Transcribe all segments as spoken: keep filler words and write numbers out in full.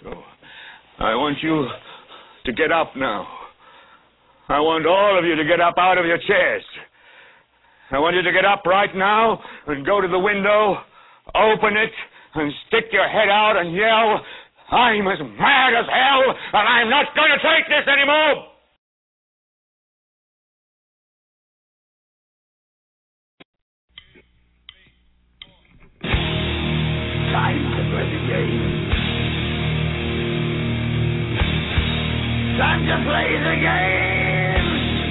So I want you to get up now. I want all of you to get up out of your chairs. I want you to get up right now and go to the window, open it, and stick your head out and yell, I'm as mad as hell, and I'm not going to take this anymore! Time to play the game. Time to play the game.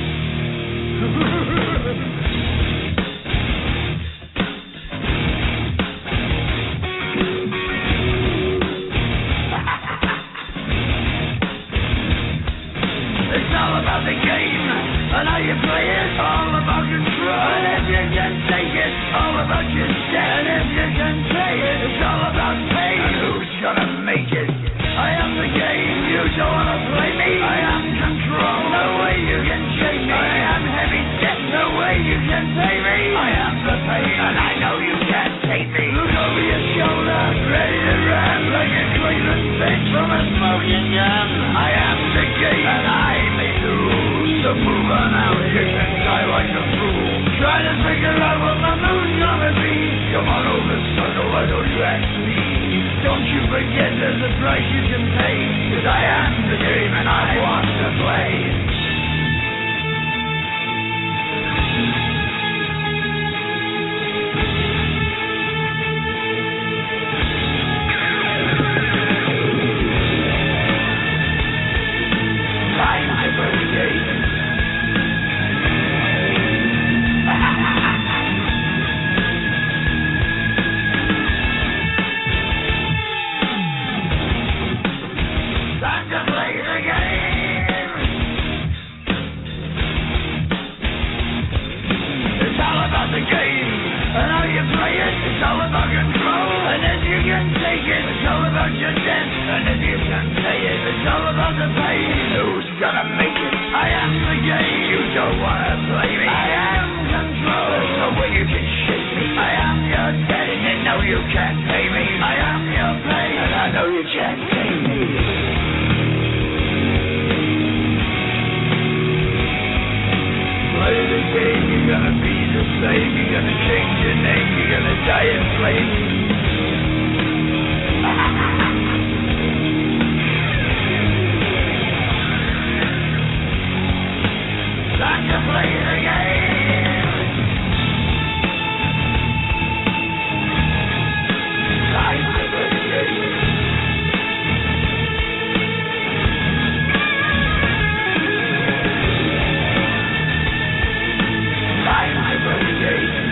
It's all about the game and how you play it. All about control. And if you can take it, all about your debt. And if you can pay it, it's all about pain. And who's gonna make it? I am the game. You don't wanna play me. I am control. No way you can shake me. I am heavy debt. No way you can pay me. I am the pain, and I know you can't take me. Look over your shoulder, ready to run like a Cleveland bench from a smoking gun. I am the game, and I may lose. So move on out. You can die like a fool. Try to figure out what my mood's gonna be. Come on over, son, why don't you ask me? Don't you forget there's a price you can pay. Cause I am the game and I want to play. Time to play the game. It's all about control, and if you can take it, it's all about your debt, and if you can pay it, it's all about the pain. Who's gonna make it? I am the game. You don't wanna play me. I am control. There's no way you can shake me. I am your debt, and you know you can't pay me. I am your pain, and I know you can't pay me. Play the game, you're gonna be the same. You're gonna change your name. You're gonna die in flames. Time to play the game. Time to play the game. Time to play the game.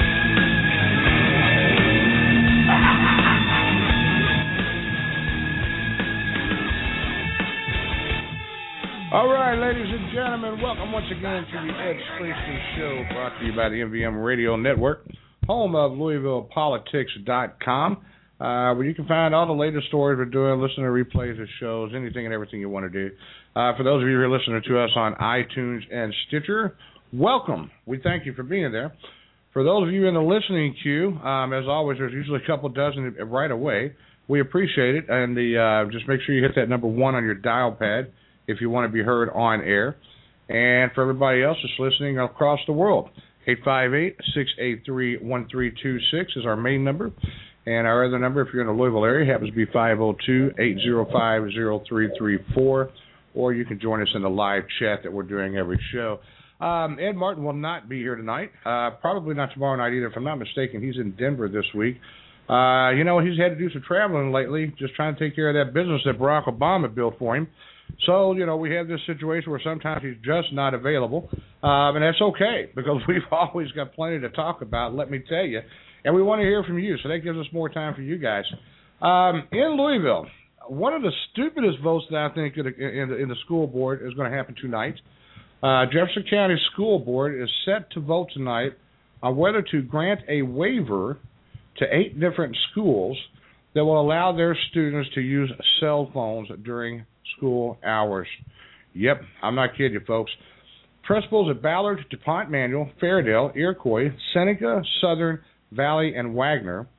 All right, ladies and gentlemen, welcome once again to the Ed Springsteen Show, brought to you by the M V M Radio Network, home of Louisville Politics dot com, uh, where you can find all the latest stories we're doing, listen to replays of shows, anything and everything you want to do. Uh, for those of you who are listening to us on iTunes and Stitcher, welcome. We thank you for being there. For those of you in the listening queue, um, as always, there's usually a couple dozen right away. We appreciate it, and the uh, just make sure you hit that number one on your dial pad if you want to be heard on air. And for everybody else that's listening across the world, eight five eight, six eight three, one three two six is our main number. And our other number, if you're in the Louisville area, happens to be five oh two, eight oh five, oh three three four. Or you can join us in the live chat that we're doing every show. Um, Ed Martin will not be here tonight. Uh, probably not tomorrow night either. If I'm not mistaken, he's in Denver this week. Uh, you know, he's had to do some traveling lately, just trying to take care of that business that Barack Obama built for him. So, you know, we have this situation where sometimes he's just not available, um, and that's okay, because we've always got plenty to talk about, let me tell you, and we want to hear from you, so that gives us more time for you guys. Um, in Louisville, one of the stupidest votes that I think in the, in the school board is going to happen tonight. Uh, Jefferson County School Board is set to vote tonight on whether to grant a waiver to eight different schools that will allow their students to use cell phones during school hours. Yep, I'm not kidding you, folks. Principals at Ballard, DuPont Manual, Fairdale, Iroquois, Seneca, Southern, Valley, and Wagner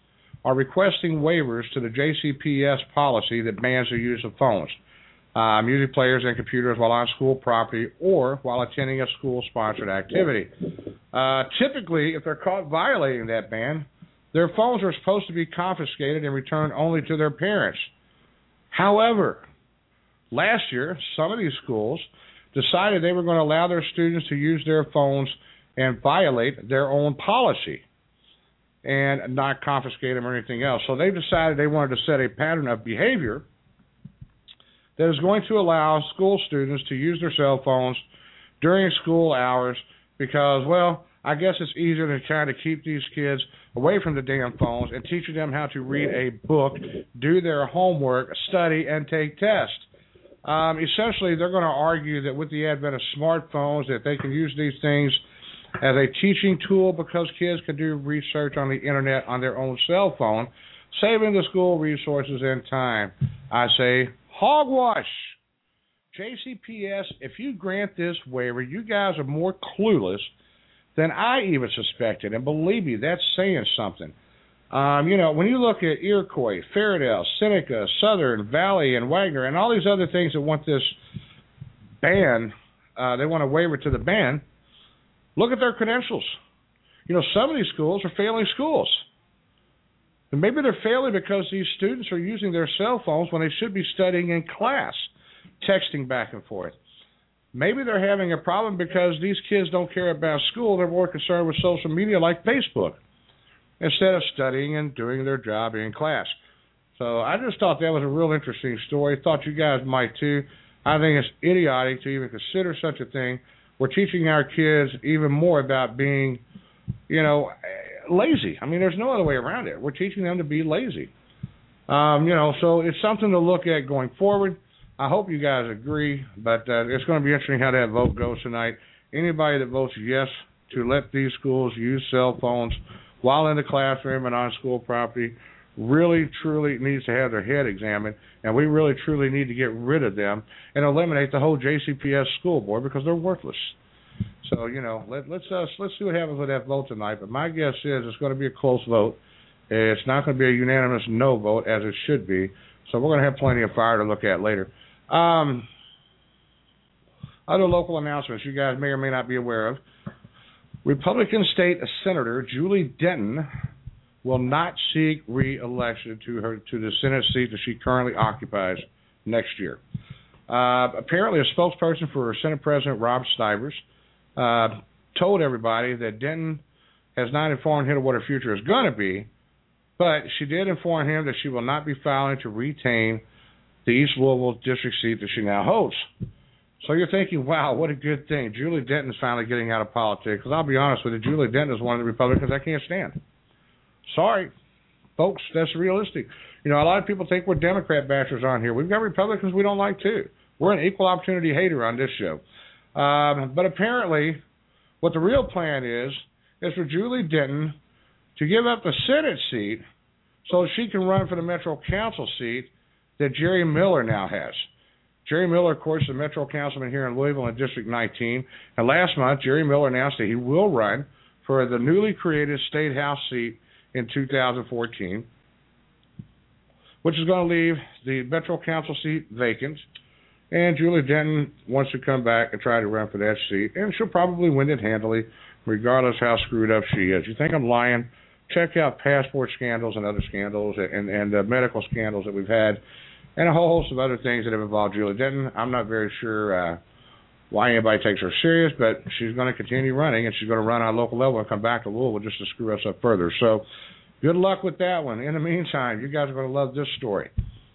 are requesting waivers to the J C P S policy that bans the use of phones, uh, music players, and computers while on school property or while attending a school-sponsored activity. Uh, typically, if they're caught violating that ban, their phones are supposed to be confiscated and returned only to their parents. However, last year, some of these schools decided they were going to allow their students to use their phones and violate their own policy and not confiscate them or anything else. So they decided they wanted to set a pattern of behavior that is going to allow school students to use their cell phones during school hours because, well, I guess it's easier to try to keep these kids away from the damn phones and teaching them how to read a book, do their homework, study, and take tests. Um, essentially, they're going to argue that with the advent of smartphones, that they can use these things as a teaching tool because kids can do research on the internet on their own cell phone, saving the school resources and time. I say, hogwash. J C P S, if you grant this waiver, you guys are more clueless than I even suspected. And believe me, that's saying something. Um, you know, when you look at Iroquois, Fairdale, Seneca, Southern, Valley, and Wagner, and all these other things that want this ban, uh, they want to waiver to the ban, look at their credentials. You know, some of these schools are failing schools. And maybe they're failing because these students are using their cell phones when they should be studying in class, texting back and forth. Maybe they're having a problem because these kids don't care about school. They're more concerned with social media like Facebook instead of studying and doing their job in class. So I just thought that was a real interesting story. Thought you guys might too. I think it's idiotic to even consider such a thing. We're teaching our kids even more about being, you know, lazy. I mean, there's no other way around it. We're teaching them to be lazy. Um, you know, so it's something to look at going forward. I hope you guys agree, but uh, it's going to be interesting how that vote goes tonight. Anybody that votes yes to let these schools use cell phones while in the classroom and on school property really, truly needs to have their head examined, and we really, truly need to get rid of them and eliminate the whole J C P S school board because they're worthless. So, you know, let, let's uh, let's see what happens with that vote tonight. But my guess is it's going to be a close vote. It's not going to be a unanimous no vote, as it should be. So we're going to have plenty of fire to look at later. Um, other local announcements you guys may or may not be aware of. Republican State Senator Julie Denton will not seek re-election to her to the Senate seat that she currently occupies next year. Uh, apparently, a spokesperson for Senate President Rob Stivers uh, told everybody that Denton has not informed him of what her future is going to be, but she did inform him that she will not be filing to retain the East Louisville district seat that she now holds. So you're thinking, wow, what a good thing. Julie Denton's finally getting out of politics. Because I'll be honest with you, Julie Denton is one of the Republicans I can't stand. Sorry, folks, that's realistic. You know, a lot of people think we're Democrat bashers on here. We've got Republicans we don't like, too. We're an equal opportunity hater on this show. Um, but apparently, what the real plan is, is for Julie Denton to give up the Senate seat so she can run for the Metro Council seat that Jerry Miller now has. Jerry Miller, of course, is the Metro Councilman here in Louisville in District nineteen. And last month, Jerry Miller announced that he will run for the newly created State House seat in two thousand fourteen, which is going to leave the Metro Council seat vacant. And Julie Denton wants to come back and try to run for that seat. And she'll probably win it handily, regardless how screwed up she is. You think I'm lying? Check out passport scandals and other scandals and, and uh, medical scandals that we've had, and a whole host of other things that have involved Julie Denton. I'm not very sure uh, why anybody takes her serious, but she's going to continue running, and she's going to run on a local level and come back to Louisville just to screw us up further. So good luck with that one. In the meantime, you guys are going to love this story.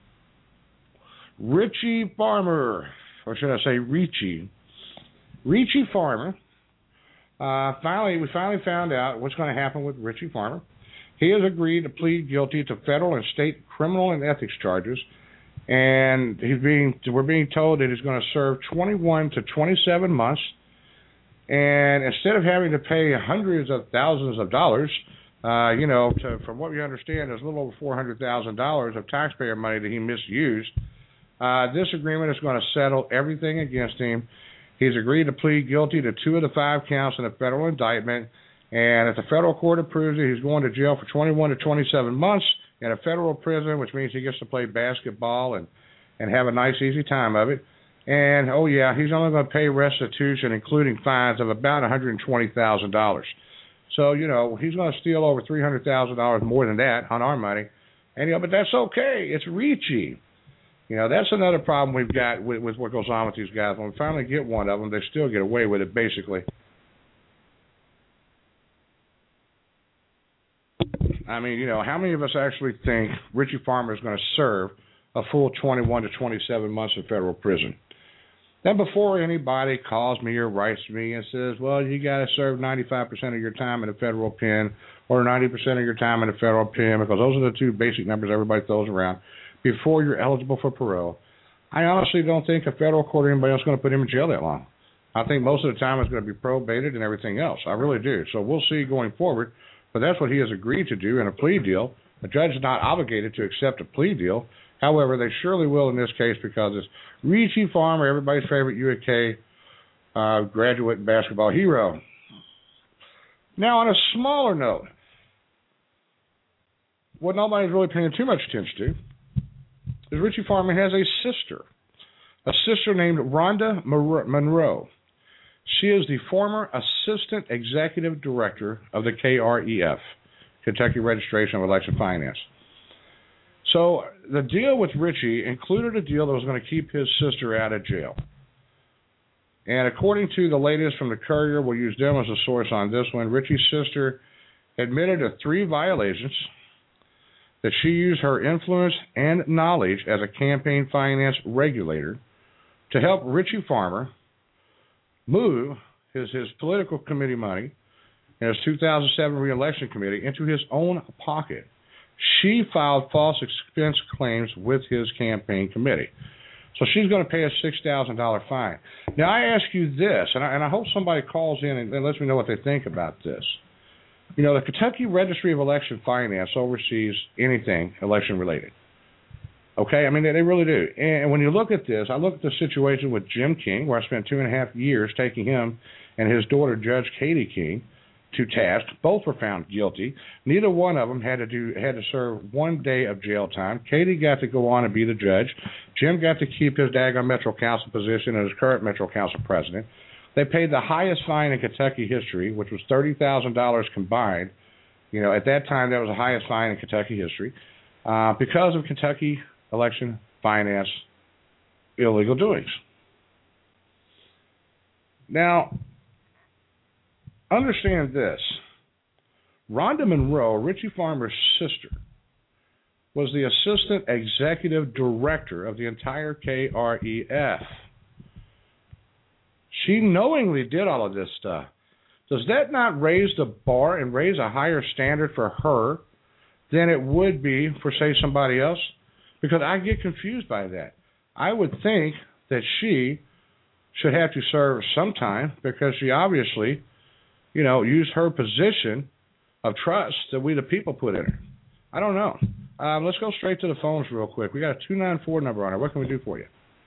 Richie Farmer, or should I say Richie, Richie Farmer, uh, finally, we finally found out what's going to happen with Richie Farmer. He has agreed to plead guilty to federal and state criminal and ethics charges, and he's being we're being told that he's going to serve twenty-one to twenty-seven months. And instead of having to pay hundreds of thousands of dollars, uh, you know, to, from what we understand, there's a little over four hundred thousand dollars of taxpayer money that he misused. Uh, this agreement is going to settle everything against him. He's agreed to plead guilty to two of the five counts in the federal indictment. And if the federal court approves it, he's going to jail for twenty-one to twenty-seven months. in a federal prison, which means he gets to play basketball and, and have a nice, easy time of it. And, oh, yeah, he's only going to pay restitution, including fines, of about one hundred twenty thousand dollars. So, you know, he's going to steal over three hundred thousand dollars more than that on our money. And, you know, but that's okay. It's Ricci. You know, that's another problem we've got with, with what goes on with these guys. When we finally get one of them, they still get away with it, basically. I mean, you know, how many of us actually think Richie Farmer is going to serve a full twenty-one to twenty-seven months in federal prison? Then before anybody calls me or writes me and says, well, you got to serve ninety-five percent of your time in a federal pen or ninety percent of your time in a federal pen, because those are the two basic numbers everybody throws around, before you're eligible for parole. I honestly don't think a federal court or anybody else is going to put him in jail that long. I think most of the time it's going to be probated and everything else. I really do. So we'll see going forward. But that's what he has agreed to do in a plea deal. A judge is not obligated to accept a plea deal. However, they surely will in this case, because it's Ricci Farmer, everybody's favorite U of K uh, graduate basketball hero. Now, on a smaller note, what nobody's really paying too much attention to is Richie Farmer has a sister, a sister named Rhonda Monroe. She is the former Assistant Executive Director of the K R E F, Kentucky Registration of Election Finance. So the deal with Richie included a deal that was going to keep his sister out of jail. And according to the latest from the Courier, we'll use them as a source on this one, Richie's sister admitted to three violations: that she used her influence and knowledge as a campaign finance regulator to help Richie Farmer move his, his political committee money and his two thousand seven re-election committee into his own pocket. She filed false expense claims with his campaign committee. So she's going to pay a six thousand dollars fine. Now, I ask you this, and I, and I hope somebody calls in and, and lets me know what they think about this. You know, the Kentucky Registry of Election Finance oversees anything election-related. Okay? I mean, they, they really do. And when you look at this, I look at the situation with Jim King, where I spent two and a half years taking him and his daughter, Judge Katie King, to task. Both were found guilty. Neither one of them had to do had to serve one day of jail time. Katie got to go on and be the judge. Jim got to keep his daggone Metro Council position as current Metro Council president. They paid the highest fine in Kentucky history, which was thirty thousand dollars combined. You know, at that time, that was the highest fine in Kentucky history uh, because of Kentucky election finance illegal doings. Now, understand this. Rhonda Monroe, Richie Farmer's sister, was the Assistant Executive Director of the entire K R E F. She knowingly did all of this stuff. Does that not raise the bar and raise a higher standard for her than it would be for, say, somebody else? Because I get confused by that. I would think that she should have to serve some time, because she obviously, you know, used her position of trust that we the people put in her. I don't know. Um, let's go straight to the phones real quick. We got a two nine four number on it. What can we do for you?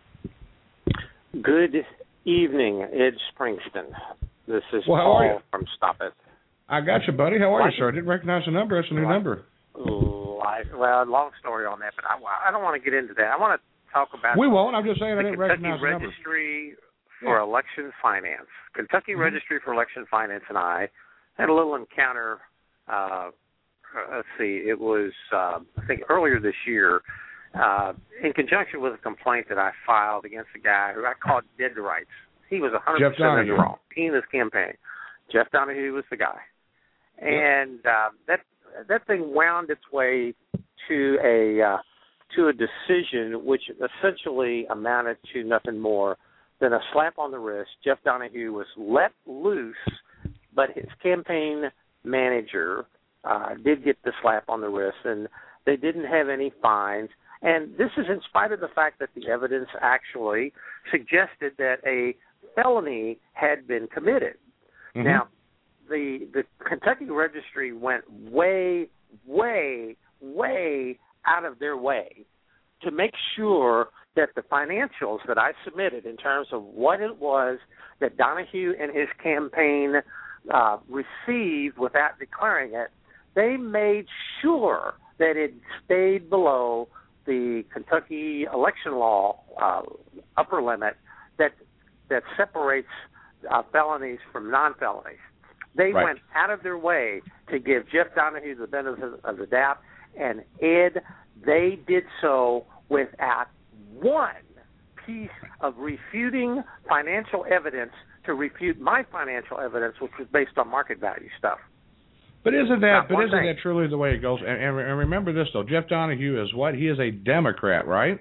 Good evening, Ed Springston. This is well, how Paul are you? from Stop It. I got you, buddy. How are you, sir? I didn't recognize the number. It's a new Life, number. Life, well, long story on that, but I, I don't want to get into that. I want to talk about we won't. I'm just saying I didn't Kentucky recognize the number. Registry for yeah. Election Finance. Kentucky mm-hmm. Registry for Election Finance and I had a little encounter. Uh, let's see, it was uh, I think earlier this year, uh, in conjunction with a complaint that I filed against a guy who I called dead to rights. He was one hundred percent in the wrong. He and his campaign. Jeff Donahue was the guy. And uh, that that thing wound its way to a uh, to a decision which essentially amounted to nothing more than a slap on the wrist. Jeff Donahue was let loose, but his campaign manager uh, did get the slap on the wrist, and they didn't have any fines. And this is in spite of the fact that the evidence actually suggested that a felony had been committed. Mm-hmm. Now, the the Kentucky Registry went way, way, way out of their way to make sure that the financials that I submitted in terms of what it was that Donahue and his campaign uh, received without declaring it, they made sure that it stayed below the Kentucky election law uh, upper limit that that separates uh, felonies from non-felonies. They right. went out of their way to give Jeff Donahue the benefit of the doubt, and Ed, they did so without one piece of refuting financial evidence to refute my financial evidence, which was based on market value stuff. But isn't that Not but one isn't thing. that truly the way it goes? And, and, and remember this though, Jeff Donahue is what? He is a Democrat, right?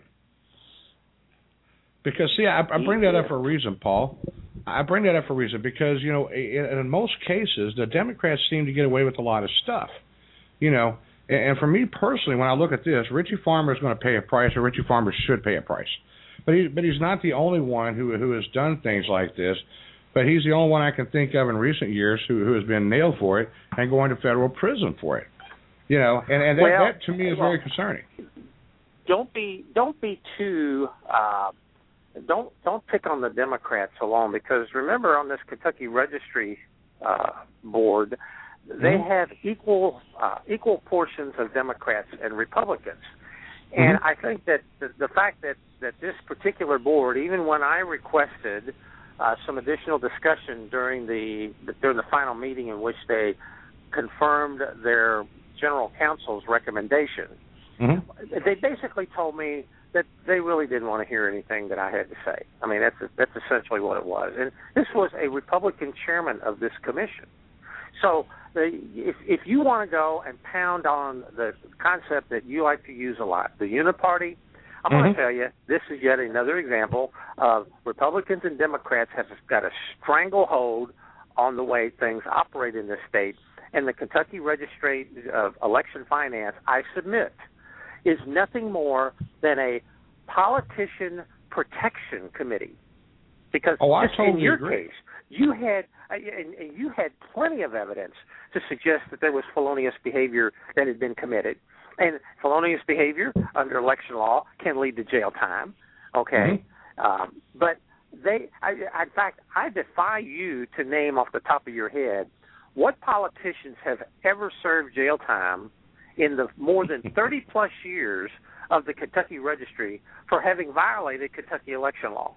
Because see, I, I bring that up for a reason, Paul. I bring that up for a reason because you know, in, in most cases, the Democrats seem to get away with a lot of stuff. You know, and, and for me personally, when I look at this, Richie Farmer is going to pay a price, or Richie Farmer should pay a price. But he, but he's not the only one who who has done things like this. But he's the only one I can think of in recent years who, who has been nailed for it and going to federal prison for it. You know, and, and that, well, that to me is well, very concerning. Don't be don't be too uh, don't don't pick on the Democrats alone, because remember on this Kentucky Registry uh, board, they Mm-hmm. have equal uh, equal portions of Democrats and Republicans. And Mm-hmm. I think that the, the fact that, that this particular board, even when I requested uh, some additional discussion during the during the final meeting in which they confirmed their general counsel's recommendation, Mm-hmm. they basically told me that they really didn't want to hear anything that I had to say. I mean, that's that's essentially what it was. And this was a Republican chairman of this commission. So the, if if you want to go and pound on the concept that you like to use a lot, the uniparty, I'm Mm-hmm. going to tell you, this is yet another example of Republicans and Democrats have got a stranglehold on the way things operate in this state. And the Kentucky Registry of Election Finance, I submit, is nothing more than a politician protection committee. Because Oh, I just totally in your agree. case, you had and, and you had plenty of evidence to suggest that there was felonious behavior that had been committed. And felonious behavior under election law can lead to jail time, okay? Mm-hmm. Um, but they, I, in fact, I defy you to name off the top of your head what politicians have ever served jail time in the more than thirty plus years of the Kentucky Registry for having violated Kentucky election law.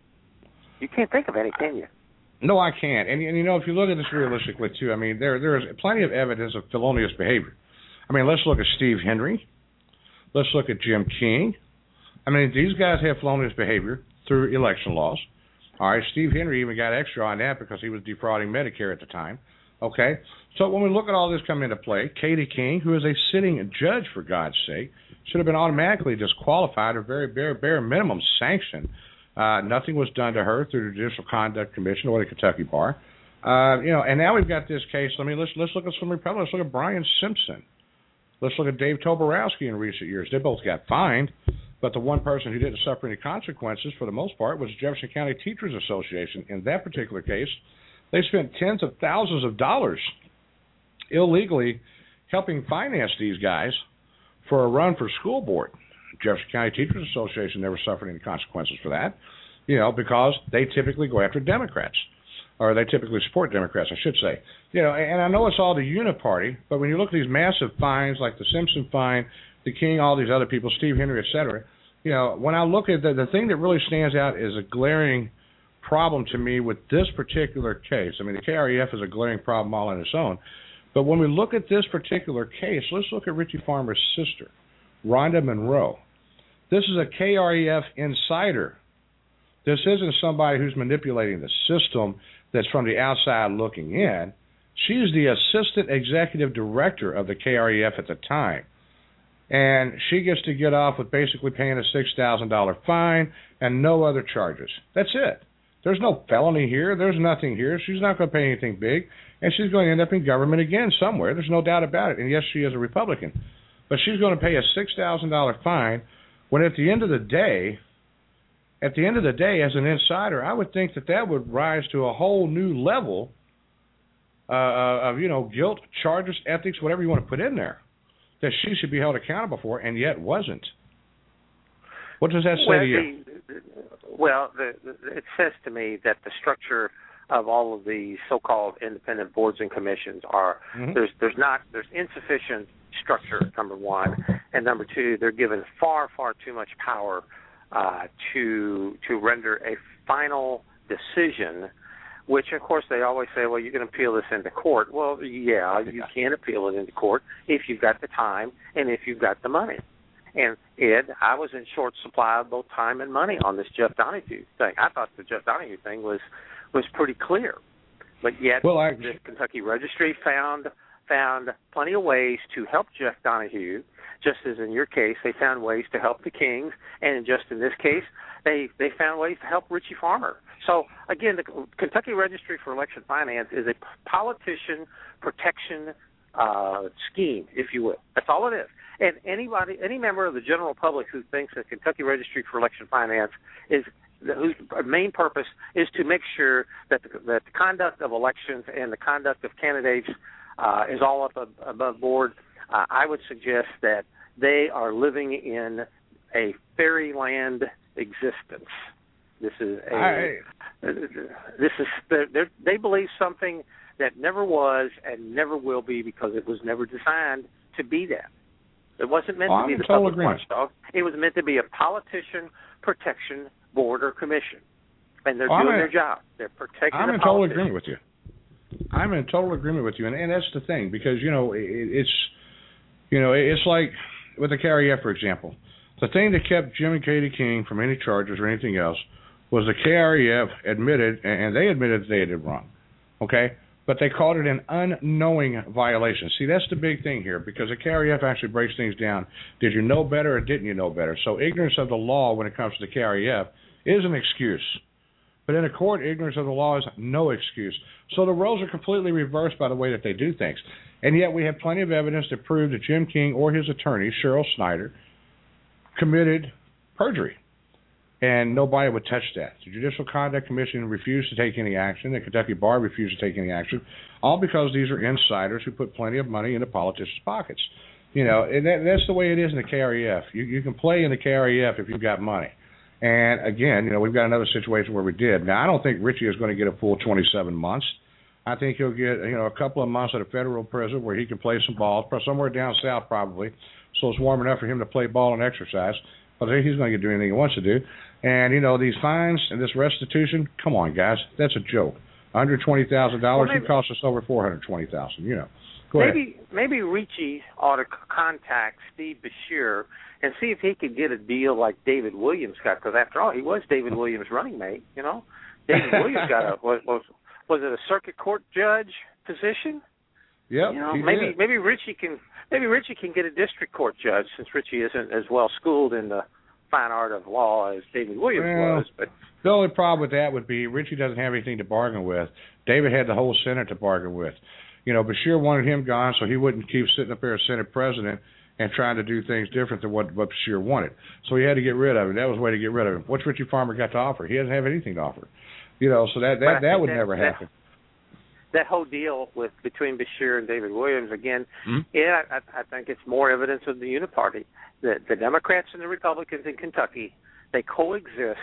You can't think of any, can you? No, I can't. And, and you know, if you look at this realistically too, I mean, there there is plenty of evidence of felonious behavior. I mean, let's look at Steve Henry. Let's look at Jim King. I mean, these guys have felonious behavior through election laws. All right, Steve Henry even got extra on that because he was defrauding Medicare at the time. Okay, so when we look at all this come into play, Katie King, who is a sitting judge, for God's sake, should have been automatically disqualified or very bare, bare minimum sanctioned. Uh, nothing was done to her through the Judicial Conduct Commission or the Kentucky Bar. Uh, you know, and now we've got this case. I mean, let's let's look at some Republicans. Let's look at Brian Simpson. Let's look at Dave Toborowski in recent years. They both got fined, but the one person who didn't suffer any consequences for the most part was Jefferson County Teachers Association. In that particular case, they spent tens of thousands of dollars illegally helping finance these guys for a run for school board. Jefferson County Teachers Association never suffered any consequences for that, you know, because they typically go after Democrats, or they typically support Democrats, I should say. You know, and I know it's all the uniparty, but when you look at these massive fines like the Simpson fine, the King, all these other people, Steve Henry, et cetera, you know, when I look at the, the thing that really stands out is a glaring problem to me with this particular case. I mean, the K R E F is a glaring problem all on its own. But when we look at this particular case, let's look at Richie Farmer's sister, Rhonda Monroe. This is a K R E F insider. This isn't somebody who's manipulating the system that's from the outside looking in. She's the assistant executive director of the K R E F at the time. And she gets to get off with basically paying a six thousand dollars fine and no other charges. That's it. There's no felony here. There's nothing here. She's not going to pay anything big. And she's going to end up in government again somewhere. There's no doubt about it. And yes, she is a Republican. But she's going to pay a six thousand dollars fine when at the end of the day, at the end of the day, as an insider, I would think that that would rise to a whole new level uh, of, you know, guilt, charges, ethics, whatever you want to put in there, that she should be held accountable for, and yet wasn't. What does that say well, to you? The, well, the, the, it says to me that the structure of all of the so-called independent boards and commissions are mm-hmm. there's there's not there's insufficient structure, number one, and number two, they're given far, far too much power uh, to to render a final decision, which, of course, they always say, well, you can appeal this into court. Well, yeah, you can appeal it into court if you've got the time and if you've got the money. And, Ed, I was in short supply of both time and money on this Jeff Donahue thing. I thought the Jeff Donahue thing was, was pretty clear. But yet well, I, the Kentucky Registry found found plenty of ways to help Jeff Donahue, just as in your case, they found ways to help the Kings, and just in this case, they, they found ways to help Richie Farmer. So, again, the Kentucky Registry for Election Finance is a politician protection uh, scheme, if you will. That's all it is. And anybody, any member of the general public who thinks that Kentucky Registry for Election Finance is whose main purpose is to make sure that the, that the conduct of elections and the conduct of candidates uh, is all up above board, uh, I would suggest that they are living in a fairyland existence. This is a I, this is they believe something that never was and never will be because it was never designed to be that. It wasn't meant oh, to be I'm the total public watchdog. It was meant to be a politician protection board or commission, and they're well, doing in, their job. They're protecting. I'm the in total politician. agreement with you. I'm in total agreement with you, and, and that's the thing because you know it, it's you know it's like with the Carrie F, for example, the thing that kept Jim and Katie King from any charges or anything else was the K R E F admitted, and they admitted that they did wrong, okay? But they called it an unknowing violation. See, that's the big thing here, because the K R E F actually breaks things down. Did you know better or didn't you know better? So ignorance of the law when it comes to the K R E F is an excuse. But in a court, ignorance of the law is no excuse. So the roles are completely reversed by the way that they do things. And yet we have plenty of evidence to prove that Jim King or his attorney, Cheryl Snyder, committed perjury. And nobody would touch that. The Judicial Conduct Commission refused to take any action. The Kentucky Bar refused to take any action, all because these are insiders who put plenty of money into politicians' pockets. You know, and that, that's the way it is in the K R E F. You, you can play in the K R E F if you've got money. And, again, you know, we've got another situation where we did. Now, I don't think Richie is going to get a full twenty-seven months. I think he'll get, you know, a couple of months at a federal prison where he can play some ball, somewhere down south probably, so it's warm enough for him to play ball and exercise. But I think he's going to get to do anything he wants to do. And, you know, these fines and this restitution, come on, guys, that's a joke. one hundred twenty thousand dollars well, maybe, it cost us over four hundred twenty thousand dollars, you know. Go maybe, ahead. Maybe Richie ought to contact Steve Beshear and see if he could get a deal like David Williams got, because after all, he was David Williams' running mate, you know. David Williams got a, was, was, was it a circuit court judge position? Yep, you know, he maybe did. maybe Richie can maybe Richie can get a district court judge, since Richie isn't as well schooled in the fine art of law as David Williams well, was. But the only problem with that would be Richie doesn't have anything to bargain with. David had the whole Senate to bargain with. You know, Beshear wanted him gone so he wouldn't keep sitting up there as Senate president and trying to do things different than what, what Beshear wanted. So he had to get rid of him. That was the way to get rid of him. What's Richie Farmer got to offer? He doesn't have anything to offer. You know, so that that, that would that, never that, happen. That whole deal with between Beshear and David Williams, again, mm-hmm. yeah, I, I think it's more evidence of the uniparty. The, the Democrats and the Republicans in Kentucky, they coexist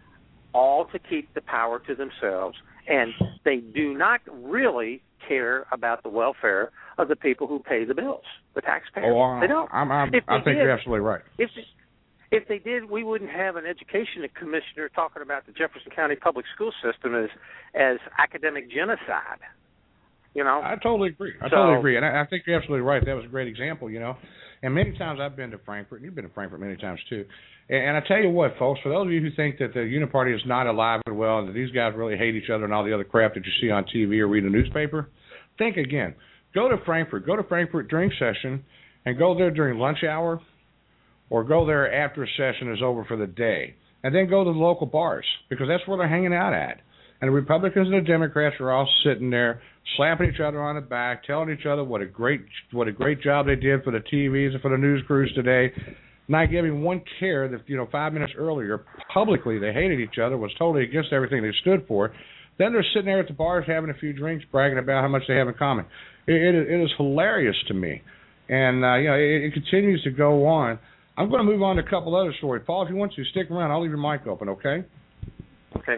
all to keep the power to themselves, and they do not really care about the welfare of the people who pay the bills, the taxpayers. Oh, they don't. I'm, I'm, If I they think did, you're absolutely right. If if they did, we wouldn't have an education commissioner talking about the Jefferson County public school system as as academic genocide. You know, I totally agree. I so, totally agree, and I, I think you're absolutely right. That was a great example. You know, and many times I've been to Frankfort, and you've been to Frankfort many times too. And, and I tell you what, folks, for those of you who think that the uniparty is not alive and well, and that these guys really hate each other and all the other crap that you see on T V or read in the newspaper, think again. Go to Frankfort. Go to Frankfort during session, and go there during lunch hour, or go there after a session is over for the day, and then go to the local bars, because that's where they're hanging out at. And the Republicans and the Democrats are all sitting there, slapping each other on the back, telling each other what a great what a great job they did for the T Vs and for the news crews today, not giving one care that, you know, five minutes earlier, publicly they hated each other, was totally against everything they stood for. Then they're sitting there at the bars having a few drinks, bragging about how much they have in common. It, it, it is hilarious to me. And, uh, you know, it, it continues to go on. I'm going to move on to a couple other stories. Paul, if you want to, stick around. I'll leave your mic open, okay? Okay.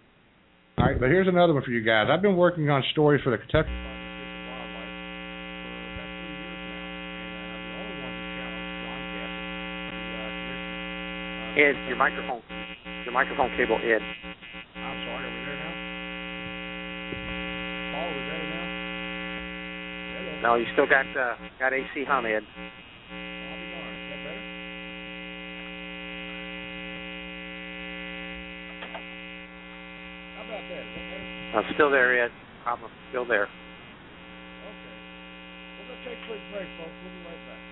All right, but here's another one for you guys. I've been working on stories for the Kentucky Ed, your microphone, your microphone cable, Ed. I'm sorry, are we there now? Paul, are we better now? Hello. No, you still got uh, got A C hum, Ed. I'll be darned. Is that better? How about that? Is that better? I'm still there, Ed. Problem still there. Okay. We're going to take a quick break, folks. We'll be right back.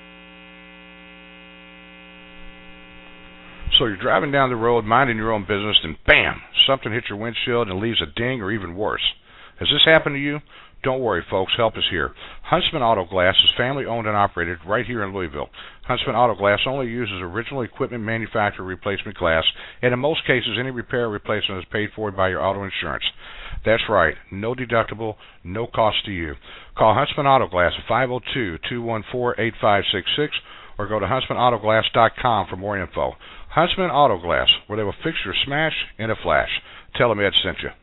So you're driving down the road, minding your own business, and bam, something hits your windshield and leaves a ding or even worse. Has this happened to you? Don't worry, folks. Help is here. Huntsman Auto Glass is family-owned and operated right here in Louisville. Huntsman Auto Glass only uses original equipment manufacturer replacement glass, and in most cases, any repair or replacement is paid for by your auto insurance. That's right. No deductible, no cost to you. Call Huntsman Auto Glass at five oh two, two one four, eight five six six or go to huntsman auto glass dot com for more info. Huntsman Auto Glass, where they will fix your smash in a flash. Tell them Ed sent you.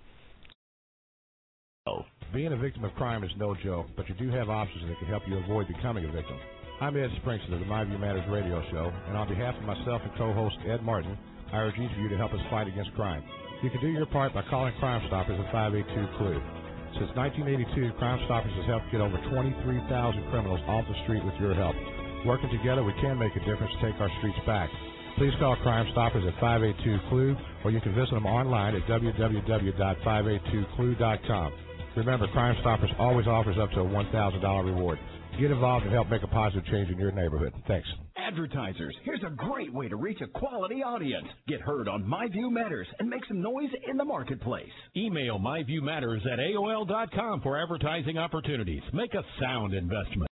Being a victim of crime is no joke, but you do have options that can help you avoid becoming a victim. I'm Ed Springston of the My View Matters radio show, and on behalf of myself and co-host Ed Martin, I urge each of you to help us fight against crime. You can do your part by calling Crime Stoppers at five eight two, C L U E. Since nineteen eighty-two, Crime Stoppers has helped get over twenty-three thousand criminals off the street with your help. Working together, we can make a difference to take our streets back. Please call Crime Stoppers at five eight two, C L U E, or you can visit them online at w w w dot five eight two C L U E dot com. Remember, Crime Stoppers always offers up to a one thousand dollars reward. Get involved and help make a positive change in your neighborhood. Thanks. Advertisers, here's a great way to reach a quality audience. Get heard on My View Matters and make some noise in the marketplace. Email myviewmatters at A O L dot com for advertising opportunities. Make a sound investment.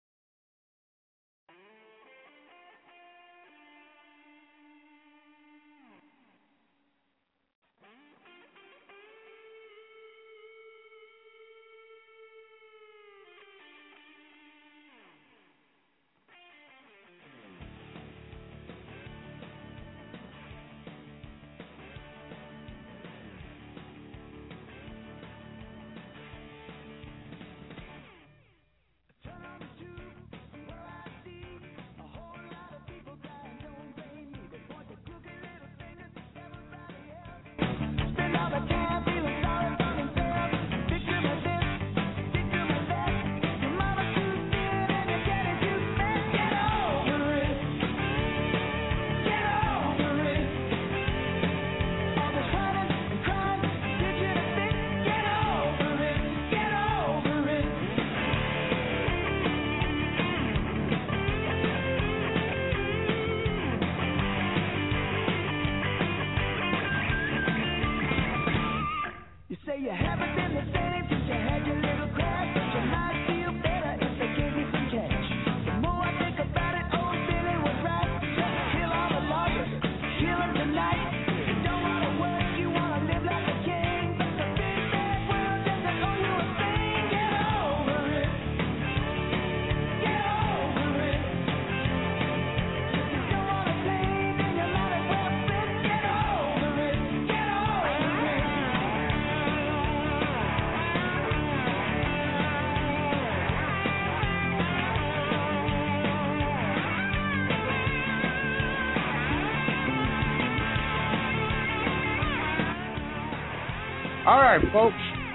All right, folks,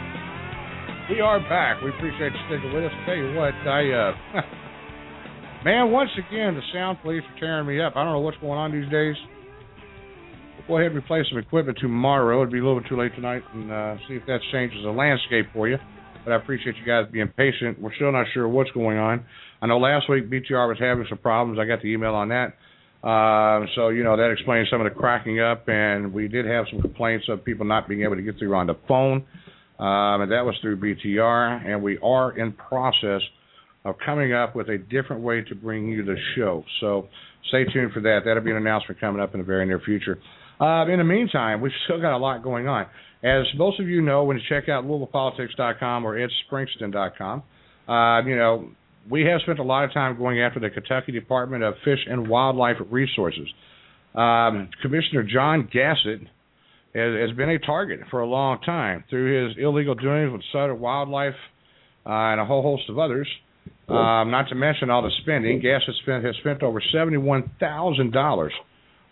we are back. We appreciate you sticking with us. I'll tell you what, I, uh, man, once again, the sound police are tearing me up. I don't know what's going on these days. We'll go ahead and replace some equipment tomorrow. It'll be a little bit too late tonight, and uh, see if that changes the landscape for you. But I appreciate you guys being patient. We're still not sure what's going on. I know last week B T R was having some problems. I got the email on that. Uh, so, you know, that explains some of the cracking up, and we did have some complaints of people not being able to get through on the phone, um, and that was through B T R, and we are in process of coming up with a different way to bring you the show. So stay tuned for that. That'll be an announcement coming up in the very near future. Uh, in the meantime, we've still got a lot going on. As most of you know, when you check out Louisville Politics dot com or Ed Springston dot com, uh, you know, we have spent a lot of time going after the Kentucky Department of Fish and Wildlife Resources. Um, Commissioner John Gassett has, has been a target for a long time through his illegal doings with Southern Wildlife uh, and a whole host of others. Um, not to mention all the spending. Gassett spent, has spent over seventy-one thousand dollars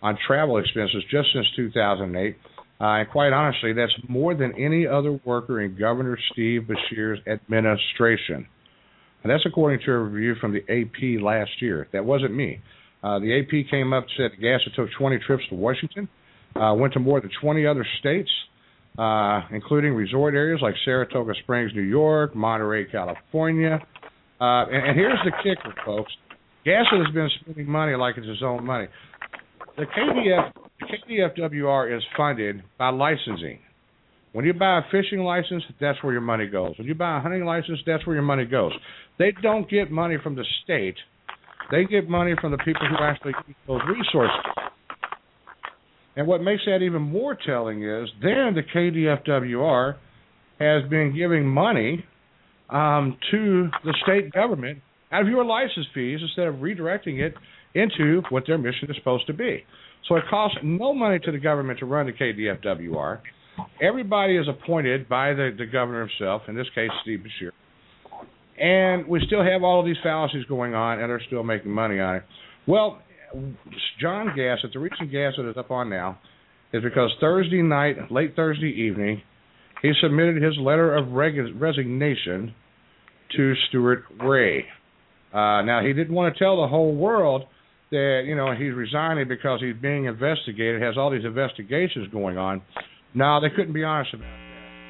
on travel expenses just since two thousand eight. Uh, and quite honestly, that's more than any other worker in Governor Steve Beshear's administration. And that's according to a review from the A P last year. That wasn't me. Uh, the A P came up and said Gassa took twenty trips to Washington, uh, went to more than twenty other states, uh, including resort areas like Saratoga Springs, New York, Monterey, California. Uh, and, and here's the kicker, folks. Gassa has been spending money like it's his own money. The K D F, the K D F W R is funded by licensing. When you buy a fishing license, that's where your money goes. When you buy a hunting license, that's where your money goes. They don't get money from the state. They get money from the people who actually use those resources. And what makes that even more telling is then the K D F W R has been giving money um, to the state government out of your license fees instead of redirecting it into what their mission is supposed to be. So it costs no money to the government to run the K D F W R. Everybody is appointed by the, the governor himself, in this case, Steve Beshear. And we still have all of these fallacies going on, and they're still making money on it. Well, John Gassett, the reason Gassett is up on now is because Thursday night, late Thursday evening, he submitted his letter of reg- resignation to Stuart Ray. Uh, now, he didn't want to tell the whole world that, you know, he's resigning because he's being investigated, has all these investigations going on. No, they couldn't be honest about that.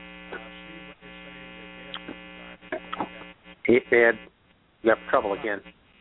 Hey, Ed, you have trouble again.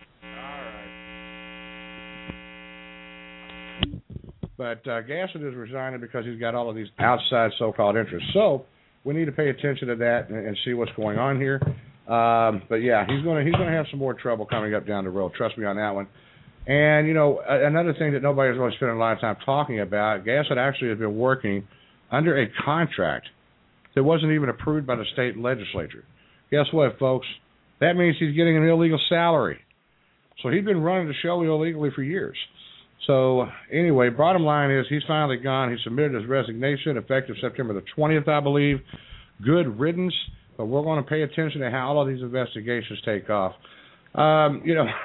But uh, Gassett is resigning because he's got all of these outside so-called interests. So we need to pay attention to that and, and see what's going on here. Um, but yeah, he's going to he's going to have some more trouble coming up down the road. Trust me on that one. And you know, another thing that nobody's really spending a lot of time talking about, Gassett actually has been working under a contract that wasn't even approved by the state legislature. Guess what, folks? That means he's getting an illegal salary. So he's been running the show illegally for years. So anyway, bottom line is he's finally gone. He submitted his resignation effective September the twentieth, I believe. Good riddance. But we're going to pay attention to how all of these investigations take off. Um, you know,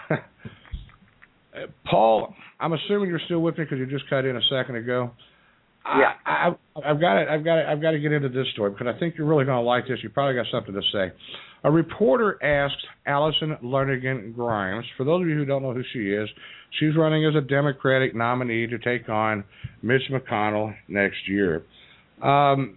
Paul, I'm assuming you're still with me because you just cut in a second ago. Yeah, I, I, I've got to, I've got to, I've got to get into this story because I think you're really going to like this. You probably got something to say. A reporter asked Allison Lonergan Grimes. For those of you who don't know who she is, she's running as a Democratic nominee to take on Mitch McConnell next year. Um,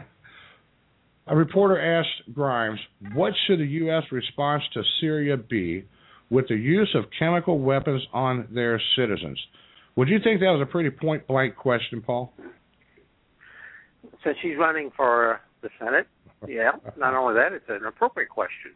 a reporter asked Grimes, "What should the U S response to Syria be with the use of chemical weapons on their citizens?" Would you think that was a pretty point-blank question, Paul? Since she's running for the Senate, yeah. Not only that, it's an appropriate question.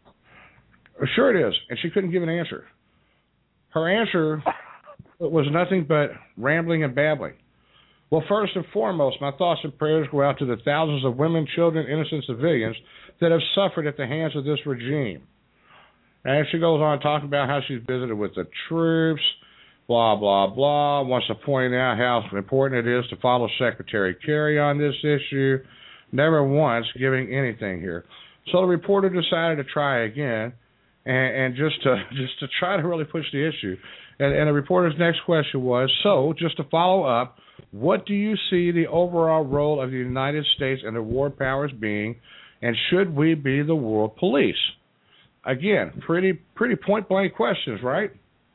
Sure it is, and she couldn't give an answer. Her answer was nothing but rambling and babbling. Well, first and foremost, my thoughts and prayers go out to the thousands of women, children, innocent civilians that have suffered at the hands of this regime. And she goes on talking about how she's visited with the troops, blah, blah, blah, wants to point out how important it is to follow Secretary Kerry on this issue, never once giving anything here. So the reporter decided to try again and, and just to just to try to really push the issue. And, and the reporter's next question was, so just to follow up, what do you see the overall role of the United States and the war powers being, and should we be the world police? Again, pretty pretty point-blank questions, right?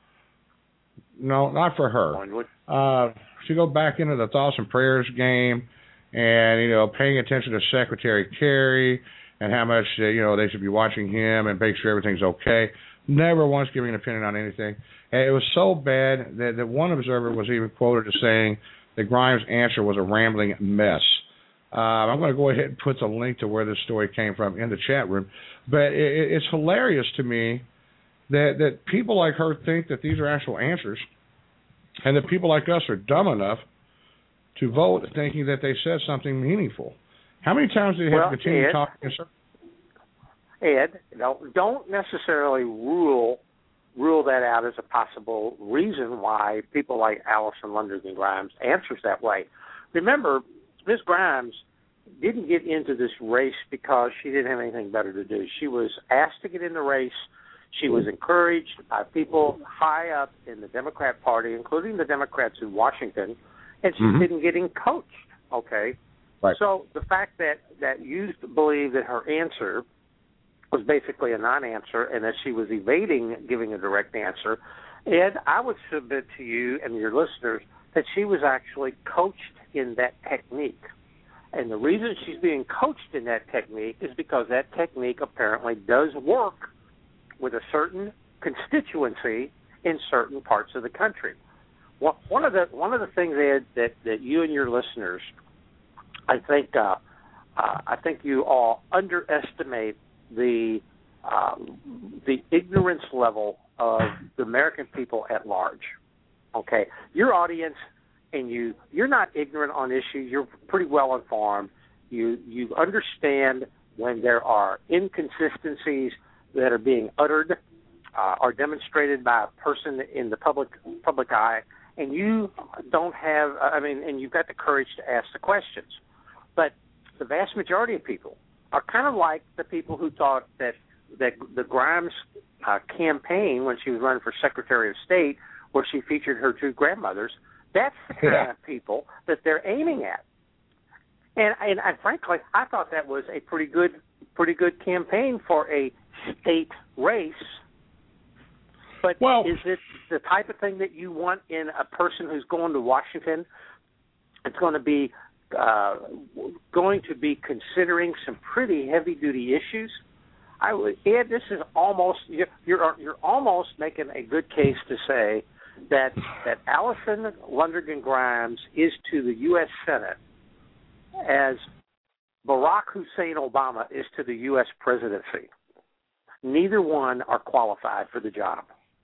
No, not for her. Uh, she go back into the thoughts and prayers game, and you know, paying attention to Secretary Kerry and how much uh, you know they should be watching him and make sure everything's okay. Never once giving an opinion on anything. And it was so bad that, that one observer was even quoted as saying that Grimes' answer was a rambling mess. Uh, I'm going to go ahead and put the link to where this story came from in the chat room. But it, it's hilarious to me that, that people like her think that these are actual answers, and that people like us are dumb enough to vote thinking that they said something meaningful. How many times do they have well, to continue Ed, talking? Sir? Ed, you know, don't necessarily rule rule that out as a possible reason why people like Allison Lonergan Grimes answers that way. Remember, Miz Grimes didn't get into this race because she didn't have anything better to do. She was asked to get in the race. She was encouraged by people high up in the Democrat Party, including the Democrats in Washington, and she's Mm-hmm. been getting coached, okay? Right. So the fact that, that you believe that her answer was basically a non-answer and that she was evading giving a direct answer, Ed, I would submit to you and your listeners that she was actually coached in that technique. And the reason she's being coached in that technique is because that technique apparently does work with a certain constituency in certain parts of the country. Well, one of the one of the things, Ed, that, that you and your listeners, I think, uh, uh, I think you all underestimate the uh, the ignorance level of the American people at large. Okay, your audience and you, you're not ignorant on issues. You're pretty well informed. You you understand when there are inconsistencies that are being uttered uh, or demonstrated by a person in the public public eye, and you don't have. I mean, and you've got the courage to ask the questions. But the vast majority of people are kind of like the people who thought that that the Grimes uh, campaign when she was running for Secretary of State, where she featured her two grandmothers. That's the kind Yeah. of people that they're aiming at. And, and and frankly, I thought that was a pretty good pretty good campaign for a state race. But Well, is it the type of thing that you want in a person who's going to Washington? It's going to be uh, going to be considering some pretty heavy duty issues. I would, Ed, this is almost you're, you're you're almost making a good case to say that that Allison Lundergan Grimes is to the U S Senate as Barack Hussein Obama is to the U S presidency. Neither one are qualified for the job.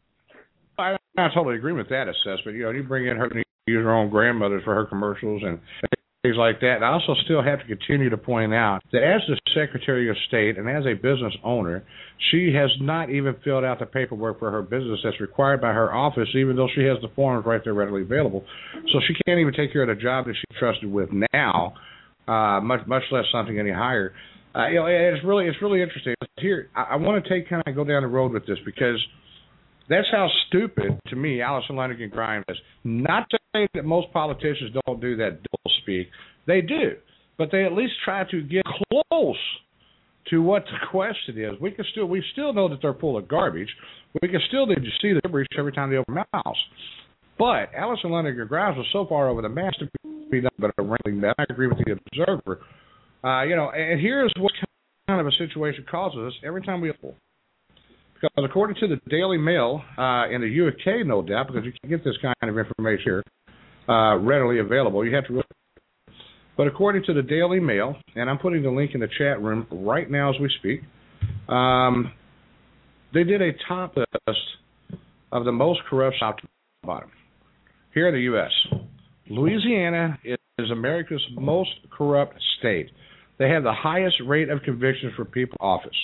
I, I totally agree with that assessment. You know, you bring in her, use her own grandmothers for her commercials and things like that. And I also still have to continue to point out that as the Secretary of State and as a business owner, she has not even filled out the paperwork for her business that's required by her office, even though she has the forms right there readily available. So she can't even take care of the job that she's trusted with now, uh, much much less something any higher. Uh, you know, it's really it's really interesting. Here, I, I want to take kind of go down the road with this because that's how stupid, to me, Allison Lundergan Grimes is. Not to say that most politicians don't do that double speak. They do. But they at least try to get close to what the question is. We can still we still know that they're full of garbage. We can still see the gibberish every time they open their mouths. But Allison Lundergan Grimes was so far over the mask to be nothing but a wrangling mess. I agree with the Observer. Uh, you know, and here's what kind of a situation causes us every time we pull. Because according to the Daily Mail uh, in the U K, no doubt, because you can get this kind of information here uh, readily available, you have to. Really, but according to the Daily Mail, and I'm putting the link in the chat room right now as we speak, um, they did a top list of the most corrupt top to bottom here in the U S Louisiana is America's most corrupt state. They have the highest rate of convictions for people in office.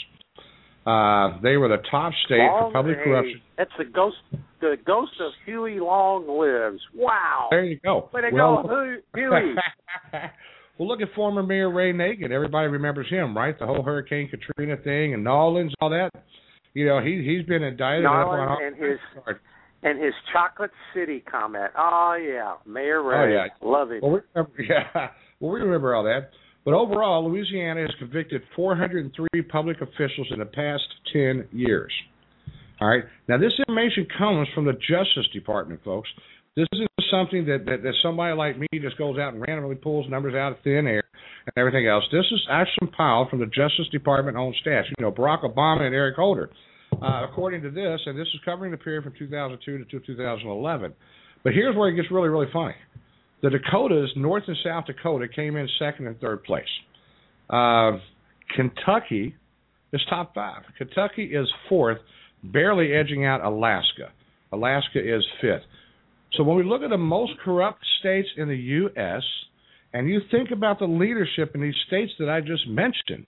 Uh, they were the top state Long, for public hey, corruption. That's the ghost. The ghost of Huey Long lives. Wow. There you go. Way to well, go, Huey. Well, look at former Mayor Ray Nagin. Everybody remembers him, right? The whole Hurricane Katrina thing and Nolans, all that. You know, he he's been indicted. Nolans and his and his Chocolate City comment. Oh yeah, Mayor Ray. Oh, yeah. Love him. Well, we remember, yeah. Well, we remember all that. But overall, Louisiana has convicted four hundred three public officials in the past ten years. All right. Now, this information comes from the Justice Department, folks. This is something that, that, that somebody like me just goes out and randomly pulls numbers out of thin air and everything else. This is actually compiled from the Justice Department on stats. You know, Barack Obama and Eric Holder. Uh, according to this, and this is covering the period from two thousand two to two thousand eleven. But here's where it gets really, really funny. The Dakotas, North and South Dakota, came in second and third place. Uh, Kentucky is top five. Kentucky is fourth, barely edging out Alaska. Alaska is fifth. So when we look at the most corrupt states in the U S, and you think about the leadership in these states that I just mentioned,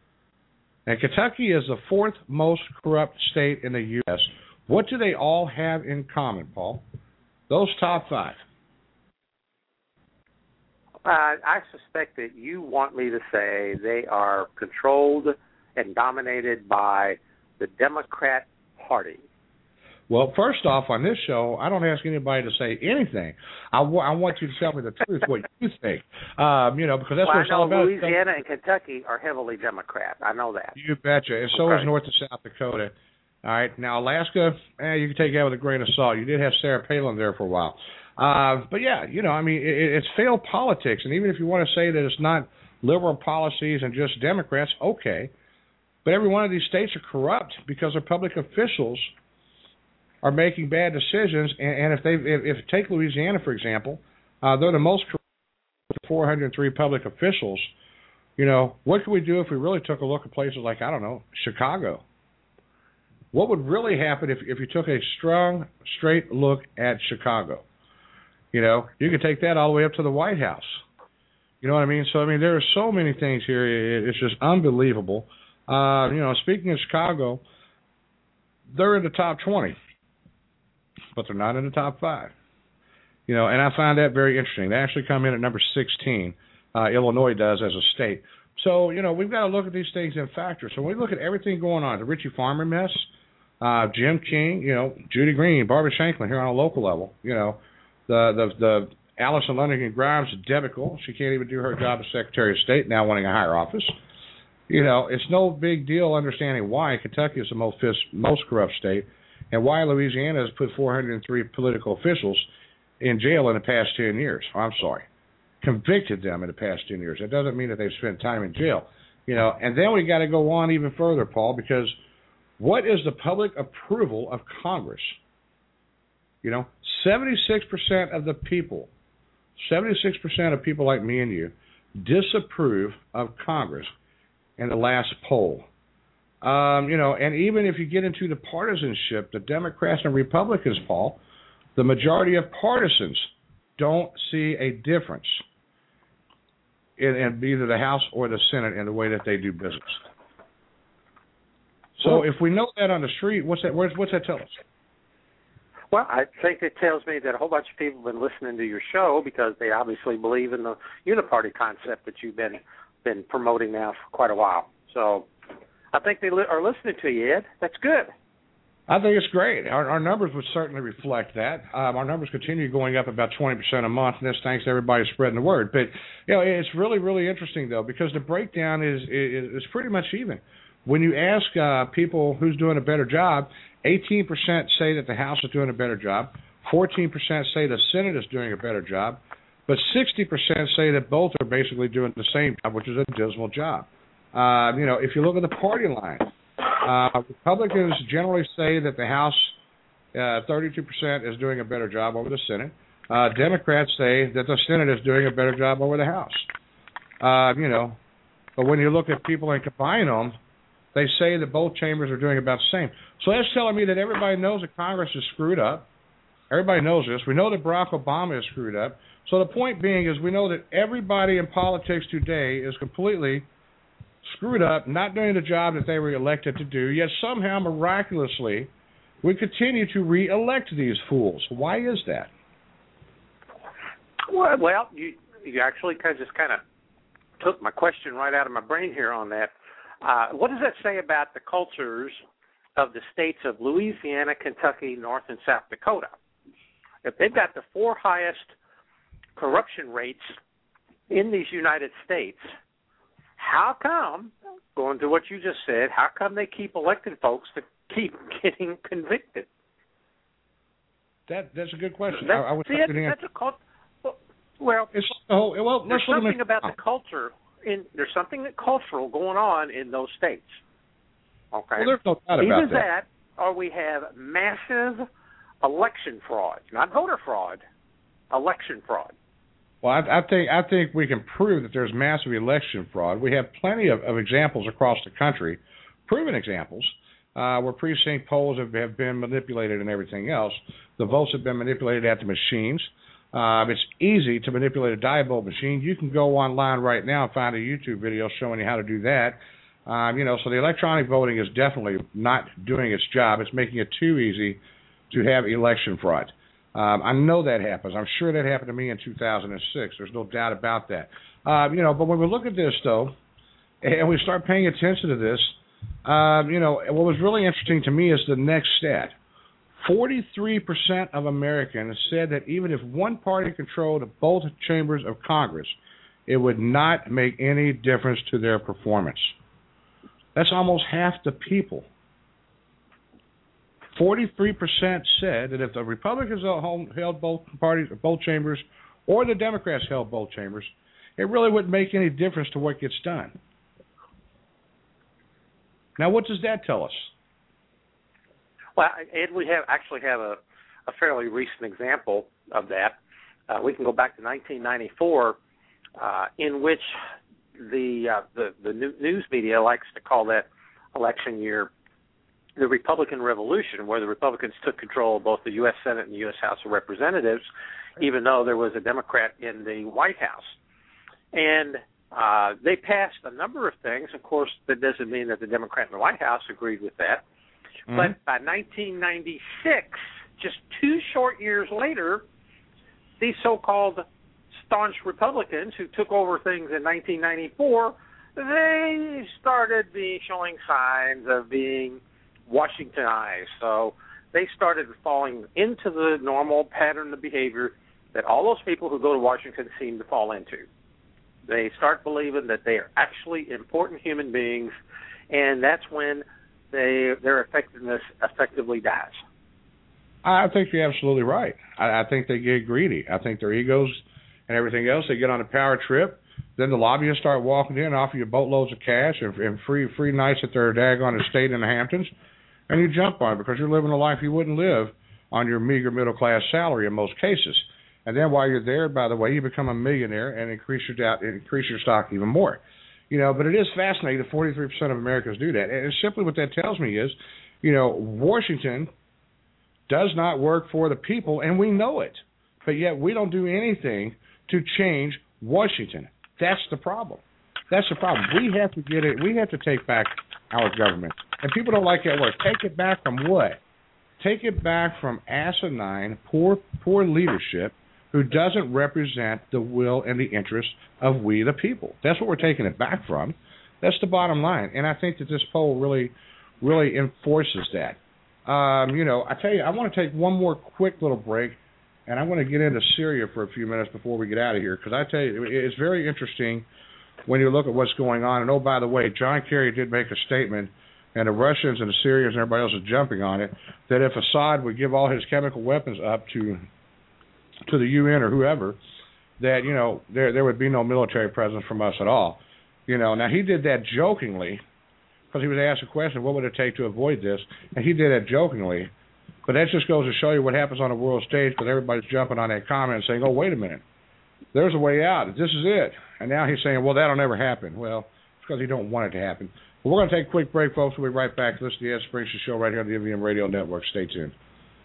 and Kentucky is the fourth most corrupt state in the U S, what do they all have in common, Paul? Those top five. Uh, I suspect that you want me to say they are controlled and dominated by the Democrat Party? Well, first off, on this show, I don't ask anybody to say anything. I, w- I want you to tell me the truth, what you think. Um, you know, because that's well, what it's I know all about. Louisiana and Kentucky are heavily Democrat. I know that. You betcha. And so okay. is North and South Dakota. All right. Now, Alaska, eh, you can take that with a grain of salt. You did have Sarah Palin there for a while. Uh, but, yeah, you know, I mean, it, it's failed politics. And even if you want to say that it's not liberal policies and just Democrats, okay. But every one of these states are corrupt because their public officials are making bad decisions. And, and if they, if, if take Louisiana, for example, uh, they're the most corrupt four hundred three public officials. You know, what could we do if we really took a look at places like, I don't know, Chicago? What would really happen if, if you took a strong, straight look at Chicago? You know, you could take that all the way up to the White House. You know what I mean? So, I mean, there are so many things here. It's just unbelievable. Uh, you know, speaking of Chicago, they're in the top twenty, but they're not in the top five. You know, and I find that very interesting. They actually come in at number sixteen. Uh, Illinois does as a state. So, you know, we've got to look at these things in factors. So when we look at everything going on, the Richie Farmer mess, uh, Jim King, you know, Judy Green, Barbara Shanklin here on a local level, you know, the the, the Allison Lundigan Grimes debacle. She can't even do her job as Secretary of State, now wanting a higher office. You know, it's no big deal understanding why Kentucky is the most, most corrupt state and why Louisiana has put four hundred three political officials in jail in the past ten years. Oh, I'm sorry. Convicted them in the past ten years. That doesn't mean that they've spent time in jail. You know, and then we got to go on even further, Paul, because what is the public approval of Congress? You know, seventy-six percent of the people, seventy-six percent of people like me and you disapprove of Congress in the last poll. Um, you know, and even if you get into the partisanship, the Democrats and Republicans, Paul, the majority of partisans don't see a difference in, in either the House or the Senate in the way that they do business. So well, if we know that on the street, what's that? What's that tell us? Well, I think it tells me that a whole bunch of people have been listening to your show because they obviously believe in the uniparty concept that you've been been promoting now for quite a while. So I think they li- are listening to you, Ed. That's good. I think it's great. Our, our numbers would certainly reflect that. Um, our numbers continue going up about twenty percent a month, and that's thanks to everybody spreading the word. But, you know, it's really, really interesting, though, because the breakdown is is, is pretty much even. When you ask uh, people who's doing a better job, eighteen percent say that the House is doing a better job, fourteen percent say the Senate is doing a better job, but sixty percent say that both are basically doing the same job, which is a dismal job. Uh, you know, if you look at the party line, uh, Republicans generally say that the House, uh, thirty-two percent is doing a better job over the Senate. Uh, Democrats say that the Senate is doing a better job over the House. Uh, you know, but when you look at people and combine them, they say that both chambers are doing about the same. So that's telling me that everybody knows that Congress is screwed up. Everybody knows this. We know that Barack Obama is screwed up. So the point being is we know that everybody in politics today is completely screwed up, not doing the job that they were elected to do, yet somehow, miraculously, we continue to re-elect these fools. Why is that? Well, well you, you actually just kind of took my question right out of my brain here on that. Uh, what does that say about the cultures of the states of Louisiana, Kentucky, North and South Dakota? If they've got the four highest corruption rates in these United States, how come, going to what you just said, how come they keep elected folks to keep getting convicted? That That's a good question. That, I, I would see, it, that's a cult. Well, it's, oh, well there's something at, about the culture. In, there's something that cultural going on in those states. Okay. Well, there's no doubt about Either that. that, or we have massive election fraud, not voter fraud, election fraud. Well, I, I think I think we can prove that there's massive election fraud. We have plenty of, of examples across the country, proven examples, uh, where precinct polls have, have been manipulated and everything else. The votes have been manipulated at the machines. Uh, it's easy to manipulate a die vote machine. You can go online right now and find a YouTube video showing you how to do that. Um, you know, so the electronic voting is definitely not doing its job. It's making it too easy to have election fraud. Um, I know that happens. I'm sure that happened to me in two thousand six. There's no doubt about that. Uh, you know, but when we look at this, though, and we start paying attention to this, Um, you know, what was really interesting to me is the next stat. forty-three percent of Americans said that even if one party controlled both chambers of Congress, it would not make any difference to their performance. That's almost half the people. forty-three percent said that if the Republicans held both parties, both chambers, or the Democrats held both chambers, it really wouldn't make any difference to what gets done. Now, what does that tell us? Well, Ed, we have actually have a, a fairly recent example of that. Uh, we can go back to nineteen ninety-four, uh, in which the, uh, the the news media likes to call that election year the Republican Revolution, where the Republicans took control of both the U S Senate and the U S House of Representatives, even though there was a Democrat in the White House. And uh, they passed a number of things. Of course, that doesn't mean that the Democrat in the White House agreed with that. Mm-hmm. But by nineteen ninety-six, just two short years later, these so-called staunch Republicans who took over things in nineteen ninety-four, they started be showing signs of being Washingtonized. So they started falling into the normal pattern of behavior that all those people who go to Washington seem to fall into. They start believing that they are actually important human beings, and that's when they their effectiveness effectively dies. I think you're absolutely right. I, I think they get greedy. I think their egos and everything else, they get on a power trip. Then the lobbyists start walking in and offer you boatloads of cash and, and free free nights at their daggone estate in the Hamptons, and you jump on it because you're living a life you wouldn't live on your meager middle-class salary in most cases. And then while you're there, by the way, you become a millionaire and increase your doubt, increase your stock even more. You know, but it is fascinating that forty-three percent of Americans do that. And simply what that tells me is, you know, Washington does not work for the people, and we know it. But yet we don't do anything to change Washington. That's the problem. That's the problem. We have to get it. We have to take back our government. And people don't like that word. Take it back from what? Take it back from asinine, poor, poor leadership who doesn't represent the will and the interests of we the people. That's what we're taking it back from. That's the bottom line. And I think that this poll really, really enforces that. Um, you know, I tell you, I want to take one more quick little break, and I want to get into Syria for a few minutes before we get out of here, because I tell you, it's very interesting when you look at what's going on. And, oh, by the way, John Kerry did make a statement, and the Russians and the Syrians and everybody else is jumping on it, that if Assad would give all his chemical weapons up to to the U N or whoever, that, you know, there there would be no military presence from us at all. You know, now he did that jokingly, because he was asked a question, what would it take to avoid this? And he did that jokingly. But that just goes to show you what happens on a world stage, because everybody's jumping on that comment and saying, oh, wait a minute, there's a way out. This is it. And now he's saying, well, that'll never happen. Well, it's because he don't want it to happen. But we're going to take a quick break, folks. We'll be right back. Listen to the Ed Springston Show right here on the M V M Radio Network. Stay tuned.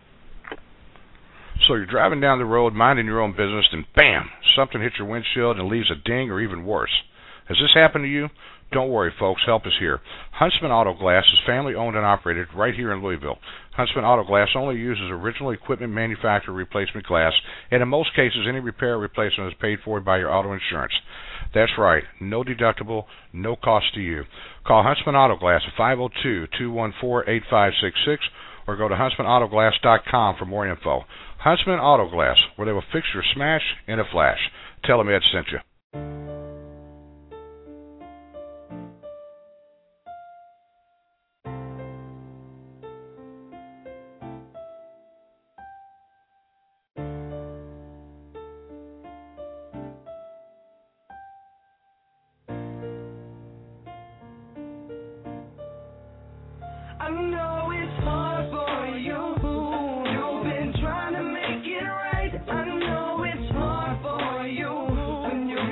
So you're driving down the road, minding your own business, and bam, something hits your windshield and leaves a ding or even worse. Has this happened to you? Don't worry, folks. Help is here. Huntsman Auto Glass is family-owned and operated right here in Louisville. Huntsman Auto Glass only uses original equipment manufacturer replacement glass, and in most cases, any repair or replacement is paid for by your auto insurance. That's right. No deductible, no cost to you. Call Huntsman Auto Glass at five oh two, two one four, eight five six six or go to huntsman auto glass dot com for more info. Huntsman Auto Glass, where they will fix your smash in a flash. Tell them Ed sent you. I know it's hard for you. You've been trying to make it right. I know it's hard for you when you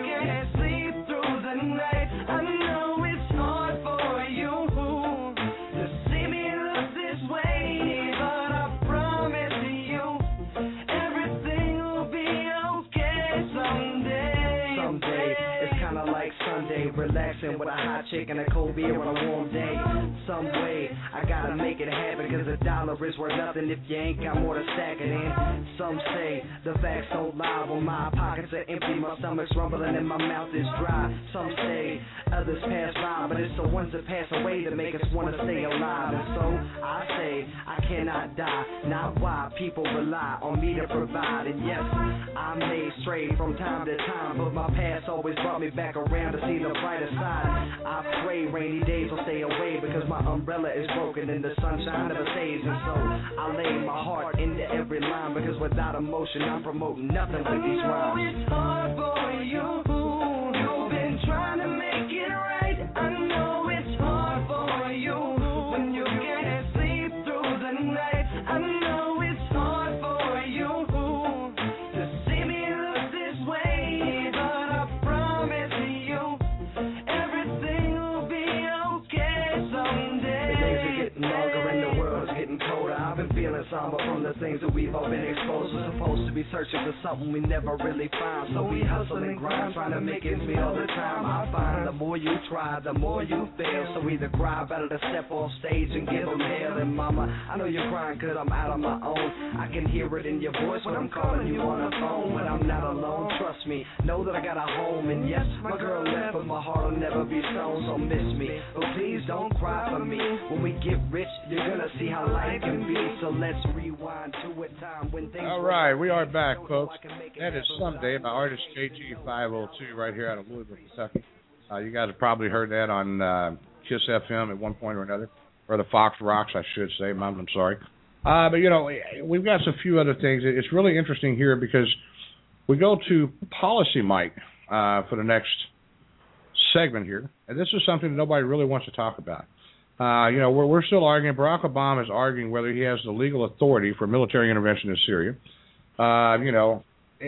way, relaxing with a hot chick and a cold beer on a warm day. Some way, I gotta make it happen, cause a dollar is worth nothing if you ain't got more to stack it in. Some say the facts don't lie, well my pockets are empty, my stomach's rumbling and my mouth is dry. Some say others pass by, but it's the ones that pass away that make us want to stay alive. And so I say I cannot die, not why people rely on me to provide. And yes, I may stray from time to time, but my past always brought me back around to see the brighter side. I pray rainy days will stay away, because my umbrella is broken and the sunshine never stays. And so I lay my heart into every line, because without emotion I'm promoting nothing with these rhymes. It's hard for you, you've been trying to make it right. I know it's hard for you when you can't sleep through the night. I know it's hard for you to see me look this way, but I promise you everything will be okay someday. The days are getting longer and the world's getting colder. I've been feeling somber from the things that we've all been exposed to. Supposed to be searching for something we never really find, so we hustle and grind, trying to make ends meet all the time. I find the more you try, the more you fail, so either cry better to step off stage and give them hell. And mama, I know you're crying cause I'm out on my own. I can hear it in your voice when I'm calling you on the phone, but I'm not alone, trust me, know that I got a home. And yes, my girl left, but my heart will never be stone, so miss me, but please don't cry for me. When we get rich, you're gonna see how life can be, so let's rewind to a time when things. All right, we are back, folks. That is Someday by artist J G five oh two right here out of Louisville, Kentucky. Uh, you guys have probably heard that on uh, Kiss F M at one point or another, or the Fox Rocks, I should say. I'm, I'm sorry. Uh, but, you know, we've got a few other things. It's really interesting here because we go to Policy Mike uh, for the next segment here, and this is something that nobody really wants to talk about. Uh, you know, we're, we're still arguing. Barack Obama is arguing whether he has the legal authority for military intervention in Syria. Uh, you know,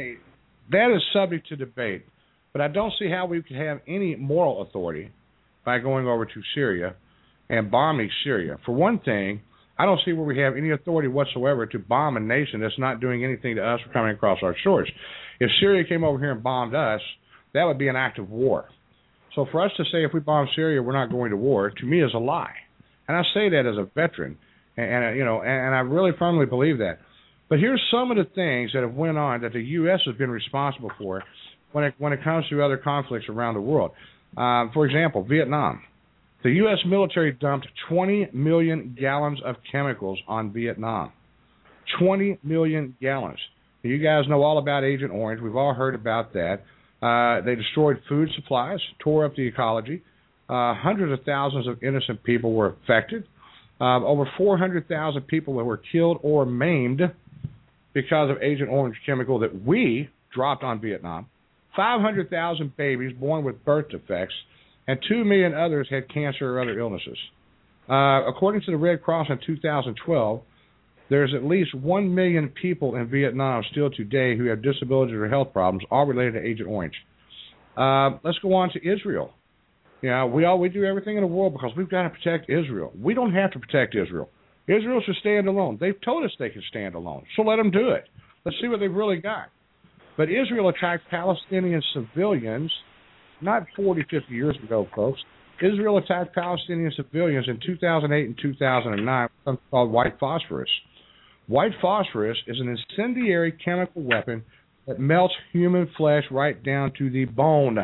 that is subject to debate. But I don't see how we could have any moral authority by going over to Syria and bombing Syria. For one thing, I don't see where we have any authority whatsoever to bomb a nation that's not doing anything to us for coming across our shores. If Syria came over here and bombed us, that would be an act of war. So for us to say if we bomb Syria we're not going to war, to me is a lie. And I say that as a veteran, and, and you know, and, and I really firmly believe that. But here's some of the things that have went on that the U S has been responsible for when it when it comes to other conflicts around the world. Um, for example, Vietnam. The U S military dumped twenty million gallons of chemicals on Vietnam. twenty million gallons. You guys know all about Agent Orange. We've all heard about that. Uh, they destroyed food supplies, tore up the ecology. Uh, hundreds of thousands of innocent people were affected. Uh, over four hundred thousand people that were killed or maimed because of Agent Orange chemical that we dropped on Vietnam. five hundred thousand babies born with birth defects, and two million others had cancer or other illnesses. Uh, according to the Red Cross in two thousand twelve, there's at least one million people in Vietnam still today who have disabilities or health problems, all related to Agent Orange. Uh, let's go on to Israel. You know, we all we do everything in the world because we've got to protect Israel. We don't have to protect Israel. Israel should stand alone. They've told us they can stand alone, so let them do it. Let's see what they've really got. But Israel attacked Palestinian civilians not forty, fifty years ago, folks. Israel attacked Palestinian civilians in two thousand eight and two thousand nine with something called white phosphorus. White phosphorus is an incendiary chemical weapon that melts human flesh right down to the bone.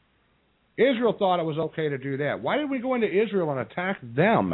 Israel thought it was okay to do that. Why did we go into Israel and attack them?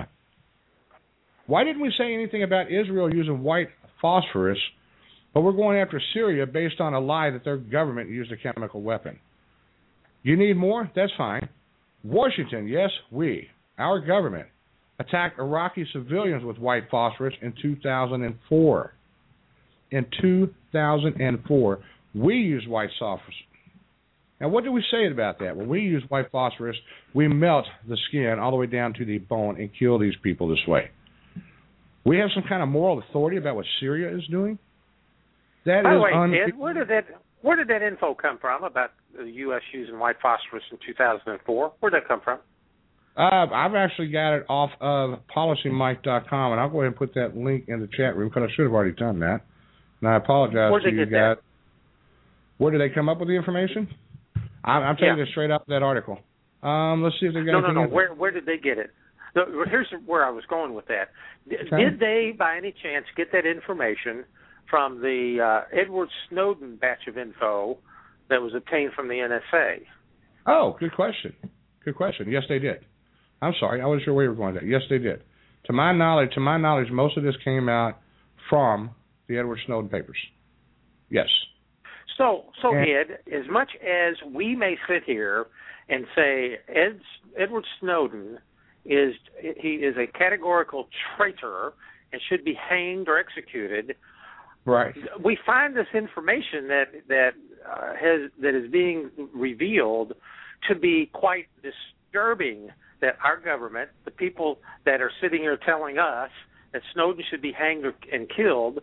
Why didn't we say anything about Israel using white phosphorus, but we're going after Syria based on a lie that their government used a chemical weapon? You need more? That's fine. Washington, yes, we, our government, attacked Iraqi civilians with white phosphorus in two thousand four. In two thousand four, we used white phosphorus. Now, what do we say about that? When we use white phosphorus, we melt the skin all the way down to the bone and kill these people this way. We have some kind of moral authority about what Syria is doing? That By the is way, un- Ed, where did that where did that info come from about the U S using white phosphorus in two thousand four? Where did that come from? Uh, I've actually got it off of policy mike dot com, and I'll go ahead and put that link in the chat room because I should have already done that. And I apologize Where to did you they guys. get that? Where did they come up with the information? I'm, I'm telling Yeah. you straight up that article. Um, let's see if they got No, no, anything no. in Where where did they get it? The, here's where I was going with that. Did, Okay. did they, by any chance, get that information from the uh, Edward Snowden batch of info that was obtained from the N S A? Oh, good question. Good question. Yes, they did. I'm sorry, I wasn't sure where you were going with that. Yes, they did. To my knowledge, to my knowledge, most of this came out from the Edward Snowden papers. Yes. So, so and, Ed, as much as we may sit here and say Ed, Edward Snowden is he is a categorical traitor and should be hanged or executed, right? We find this information that that uh, has that is being revealed to be quite disturbing. That our government, the people that are sitting here telling us that Snowden should be hanged or, and killed,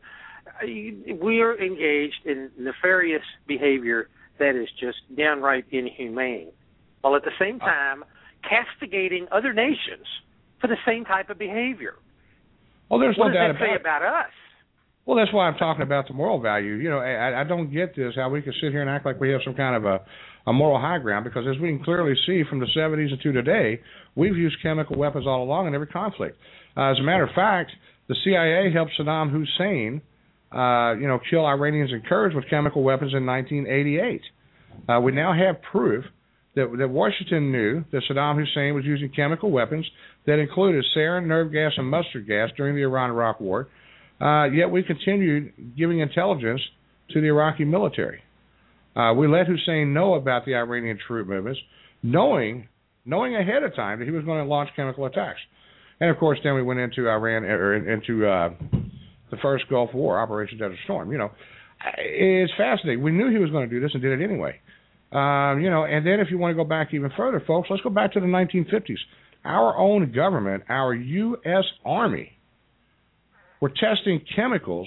we are engaged in nefarious behavior that is just downright inhumane, while at the same time castigating other nations for the same type of behavior. Well, there's what no does doubt that about say it. about us? Well, that's why I'm talking about the moral value. You know, I, I don't get this, how we can sit here and act like we have some kind of a, a moral high ground, because as we can clearly see from the seventies and to today, we've used chemical weapons all along in every conflict. Uh, as a matter of fact, the C I A helped Saddam Hussein, uh, you know, kill Iranians and Kurds with chemical weapons in nineteen eighty-eight. Uh, we now have proof that, that Washington knew that Saddam Hussein was using chemical weapons that included sarin, nerve gas, and mustard gas during the Iran-Iraq War. Uh, yet we continued giving intelligence to the Iraqi military. Uh, we let Hussein know about the Iranian troop movements, knowing knowing ahead of time that he was going to launch chemical attacks. And, of course, then we went into Iran, or into uh, the first Gulf War, Operation Desert Storm. You know, it's fascinating. We knew he was going to do this and did it anyway. Um, you know, and then if you want to go back even further, folks, let's go back to the nineteen fifties. Our own government, our U S Army, were testing chemicals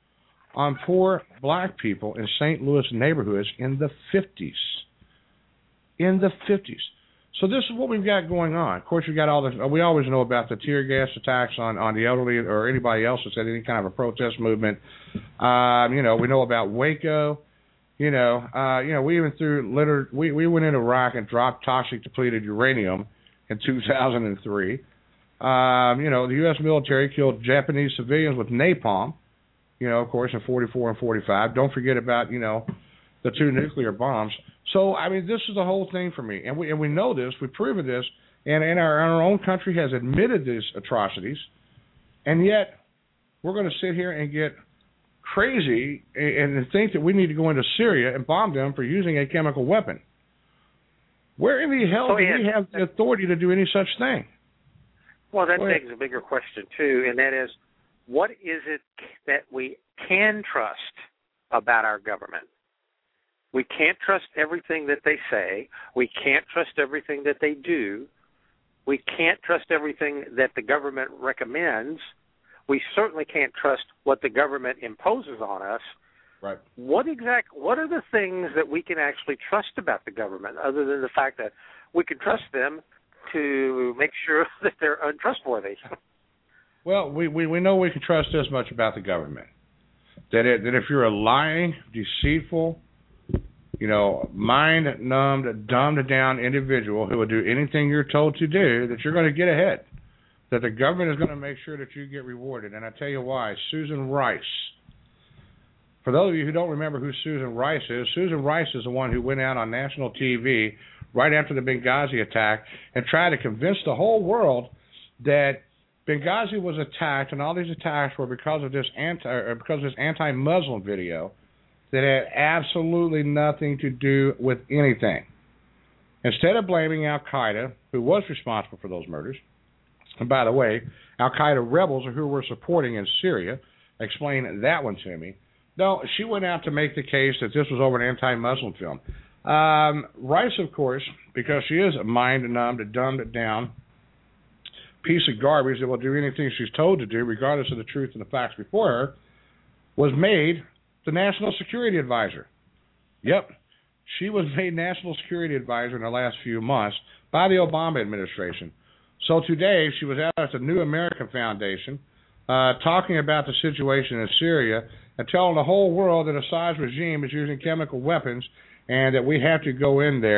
on poor black people in Saint Louis neighborhoods in the fifties. In the fifties. So this is what we've got going on. Of course, we got all the. We always know about the tear gas attacks on, on the elderly or anybody else that's at any kind of a protest movement. Um, you know, we know about Waco. You know, uh, you know, we even threw litter. We we went into Iraq and dropped toxic depleted uranium in two thousand three. Um, you know, the U S military killed Japanese civilians with napalm. You know, of course, in forty-four and forty-five. Don't forget about, you know, the two nuclear bombs. So, I mean, this is the whole thing for me. And we and we know this. We've proven this. And, and our, our own country has admitted these atrocities. And yet, we're going to sit here and get crazy and, and think that we need to go into Syria and bomb them for using a chemical weapon. Where in the hell Oh, do yeah. we have the authority to do any such thing? Well, that Go ahead. begs a bigger question, too, and that is, what is it that we can trust about our government? We can't trust everything that they say. We can't trust everything that they do. We can't trust everything that the government recommends. We certainly can't trust what the government imposes on us. Right. What exact? What are the things that we can actually trust about the government, other than the fact that we can trust them to make sure that they're untrustworthy? Well, we, we, we know we can trust this much about the government. That it, that if you're a lying, deceitful, you know, mind-numbed, dumbed-down individual who will do anything you're told to do, that you're going to get ahead. That the government is going to make sure that you get rewarded. And I tell you why. Susan Rice. For those of you who don't remember who Susan Rice is, Susan Rice is the one who went out on national T V right after the Benghazi attack and tried to convince the whole world that Benghazi was attacked, and all these attacks were because of this anti, or because of this anti-Muslim video that had absolutely nothing to do with anything. Instead of blaming Al-Qaeda, who was responsible for those murders, and by the way, Al-Qaeda rebels are who we're supporting in Syria, explain that one to me. No, she went out to make the case that this was over an anti-Muslim film. Um, Rice, of course, because she is a mind-numbed, a dumbed-down piece of garbage that will do anything she's told to do, regardless of the truth and the facts before her, was made the National Security Advisor. Yep, she was made National Security Advisor in the last few months by the Obama administration. So today, she was out at the New American Foundation uh, talking about the situation in Syria and telling the whole world that Assad's regime is using chemical weapons and that we have to go in there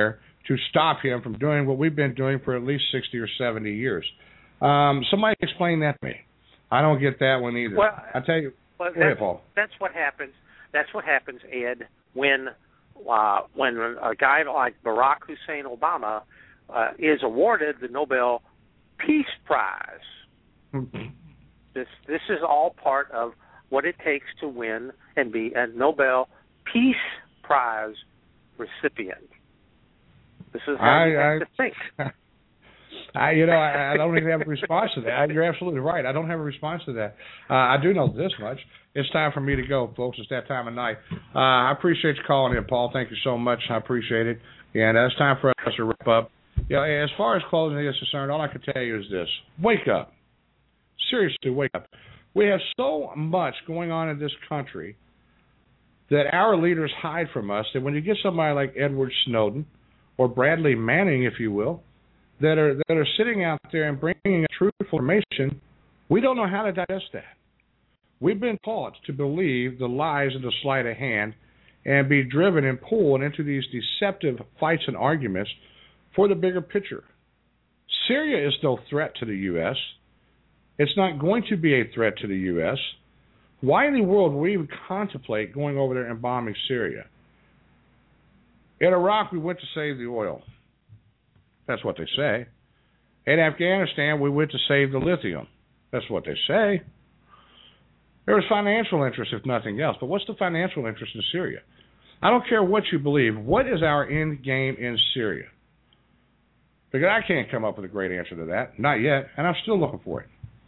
to stop him from doing what we've been doing for at least sixty or seventy years. Um, somebody explain that to me. I don't get that one either. Well, I tell you, well, go ahead, Paul. That's what happens. That's what happens, Ed, when uh, when a guy like Barack Hussein Obama uh, is awarded the Nobel Peace Prize. this this is all part of what it takes to win and be a Nobel Peace Prize recipient. This is how I, you have I, to think. I, you know, I, I don't even have a response to that. You're absolutely right. I don't have a response to that. Uh, I do know this much. It's time for me to go, folks. It's that time of night. Uh, I appreciate you calling in, Paul. Thank you so much. I appreciate it. And uh, it's time for us to wrap up. You know, as far as closing is concerned, all I can tell you is this. Wake up. Seriously, wake up. We have so much going on in this country that our leaders hide from us, that when you get somebody like Edward Snowden or Bradley Manning, if you will, that are that are sitting out there and bringing truthful information, we don't know how to digest that. We've been taught to believe the lies and the sleight of hand and be driven and pulled into these deceptive fights and arguments for the bigger picture. Syria is no threat to the U S. It's not going to be a threat to the U S. Why in the world would we even contemplate going over there and bombing Syria? In Iraq, we went to save the oil. That's what they say. In Afghanistan, we went to save the lithium. That's what they say. There was financial interest, if nothing else. But what's the financial interest in Syria? I don't care what you believe. What is our end game in Syria? Because I can't come up with a great answer to that. Not yet. And I'm still looking for it.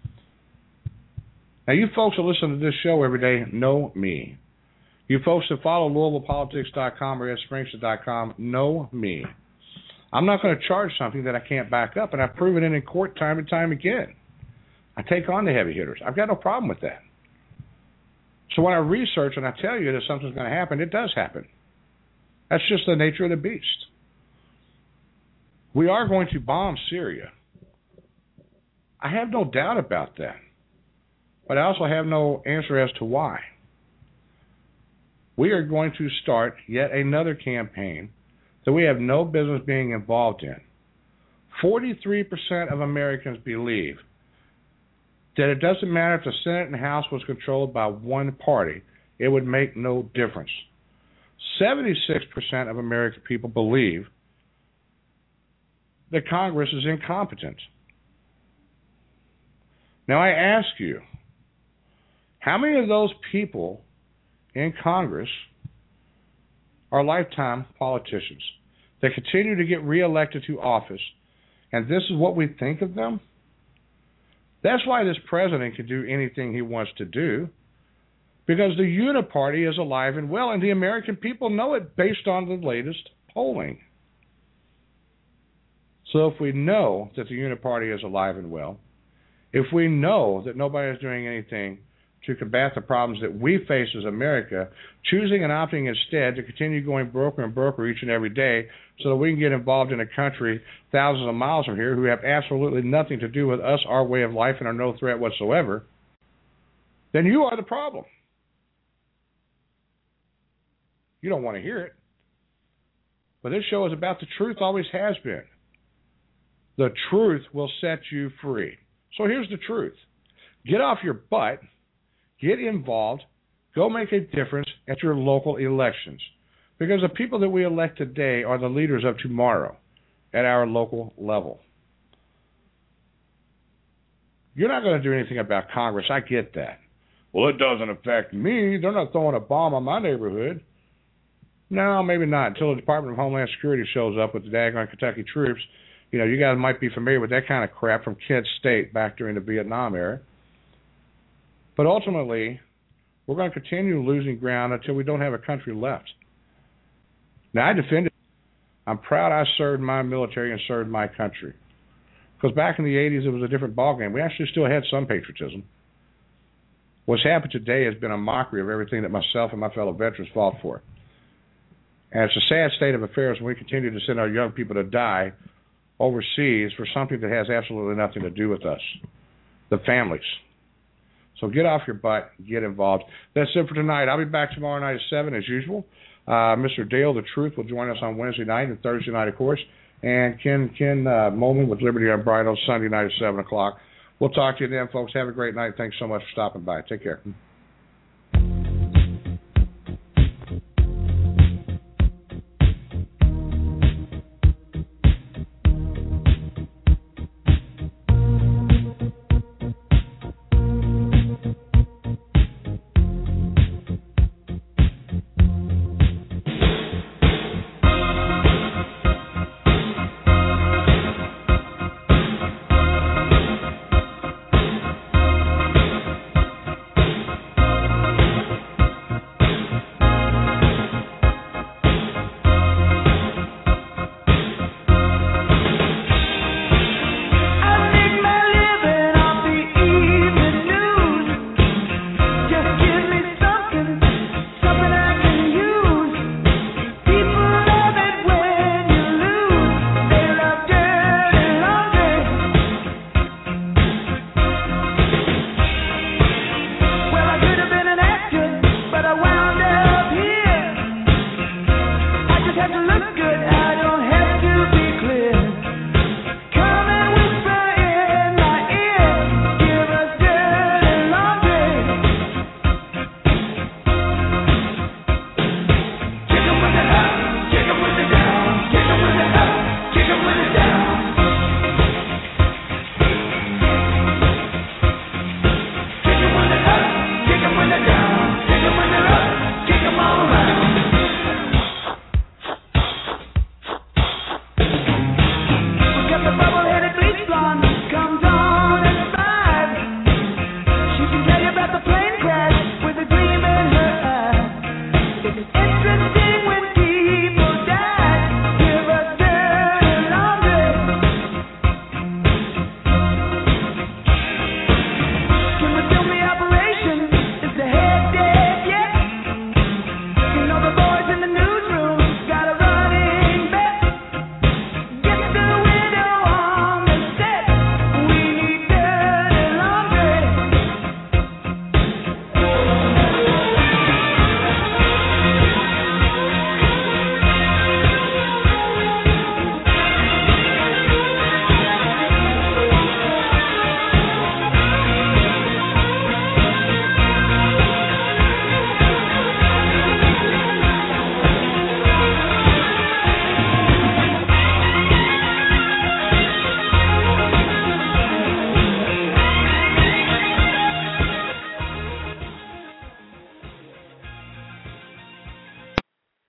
Now, you folks that listen to this show every day know me. You folks that follow Louisville Politics dot com or Ed Springster dot com know me. I'm not going to charge something that I can't back up, and I've proven it in court time and time again. I take on the heavy hitters. I've got no problem with that. So when I research and I tell you that something's going to happen, it does happen. That's just the nature of the beast. We are going to bomb Syria. I have no doubt about that. But I also have no answer as to why. We are going to start yet another campaign that we have no business being involved in. forty-three percent of Americans believe that it doesn't matter if the Senate and House was controlled by one party, it would make no difference. seventy-six percent of American people believe that Congress is incompetent. Now I ask you, how many of those people in Congress are lifetime politicians that continue to get reelected to office, and this is what we think of them? That's why this president can do anything he wants to do, because the uniparty is alive and well, and the American people know it based on the latest polling. So if we know that the uniparty is alive and well, if we know that nobody is doing anything to combat the problems that we face as America, choosing and opting instead to continue going broker and broker each and every day so that we can get involved in a country thousands of miles from here who have absolutely nothing to do with us, our way of life, and are no threat whatsoever, then you are the problem. You don't want to hear it. But this show is about the truth, always has been. The truth will set you free. So here's the truth. Get off your butt. Get involved. Go make a difference at your local elections. Because the people that we elect today are the leaders of tomorrow at our local level. You're not going to do anything about Congress. I get that. Well, it doesn't affect me. They're not throwing a bomb on my neighborhood. No, maybe not. Until the Department of Homeland Security shows up with the daggone Kentucky troops. You know, you guys might be familiar with that kind of crap from Kent State back during the Vietnam era. But ultimately, we're going to continue losing ground until we don't have a country left. Now, I defend it. I'm proud I served my military and served my country. Because back in the eighties, it was a different ballgame. We actually still had some patriotism. What's happened today has been a mockery of everything that myself and my fellow veterans fought for. And it's a sad state of affairs when we continue to send our young people to die overseas for something that has absolutely nothing to do with us, the families. So get off your butt, get involved. That's it for tonight. I'll be back tomorrow night at seven as usual. Uh, Mister Dale the Truth will join us on Wednesday night and Thursday night, of course. And Ken Ken uh, Molman with Liberty Unbridled Sunday night at seven o'clock. We'll talk to you then, folks. Have a great night. Thanks so much for stopping by. Take care. Look good.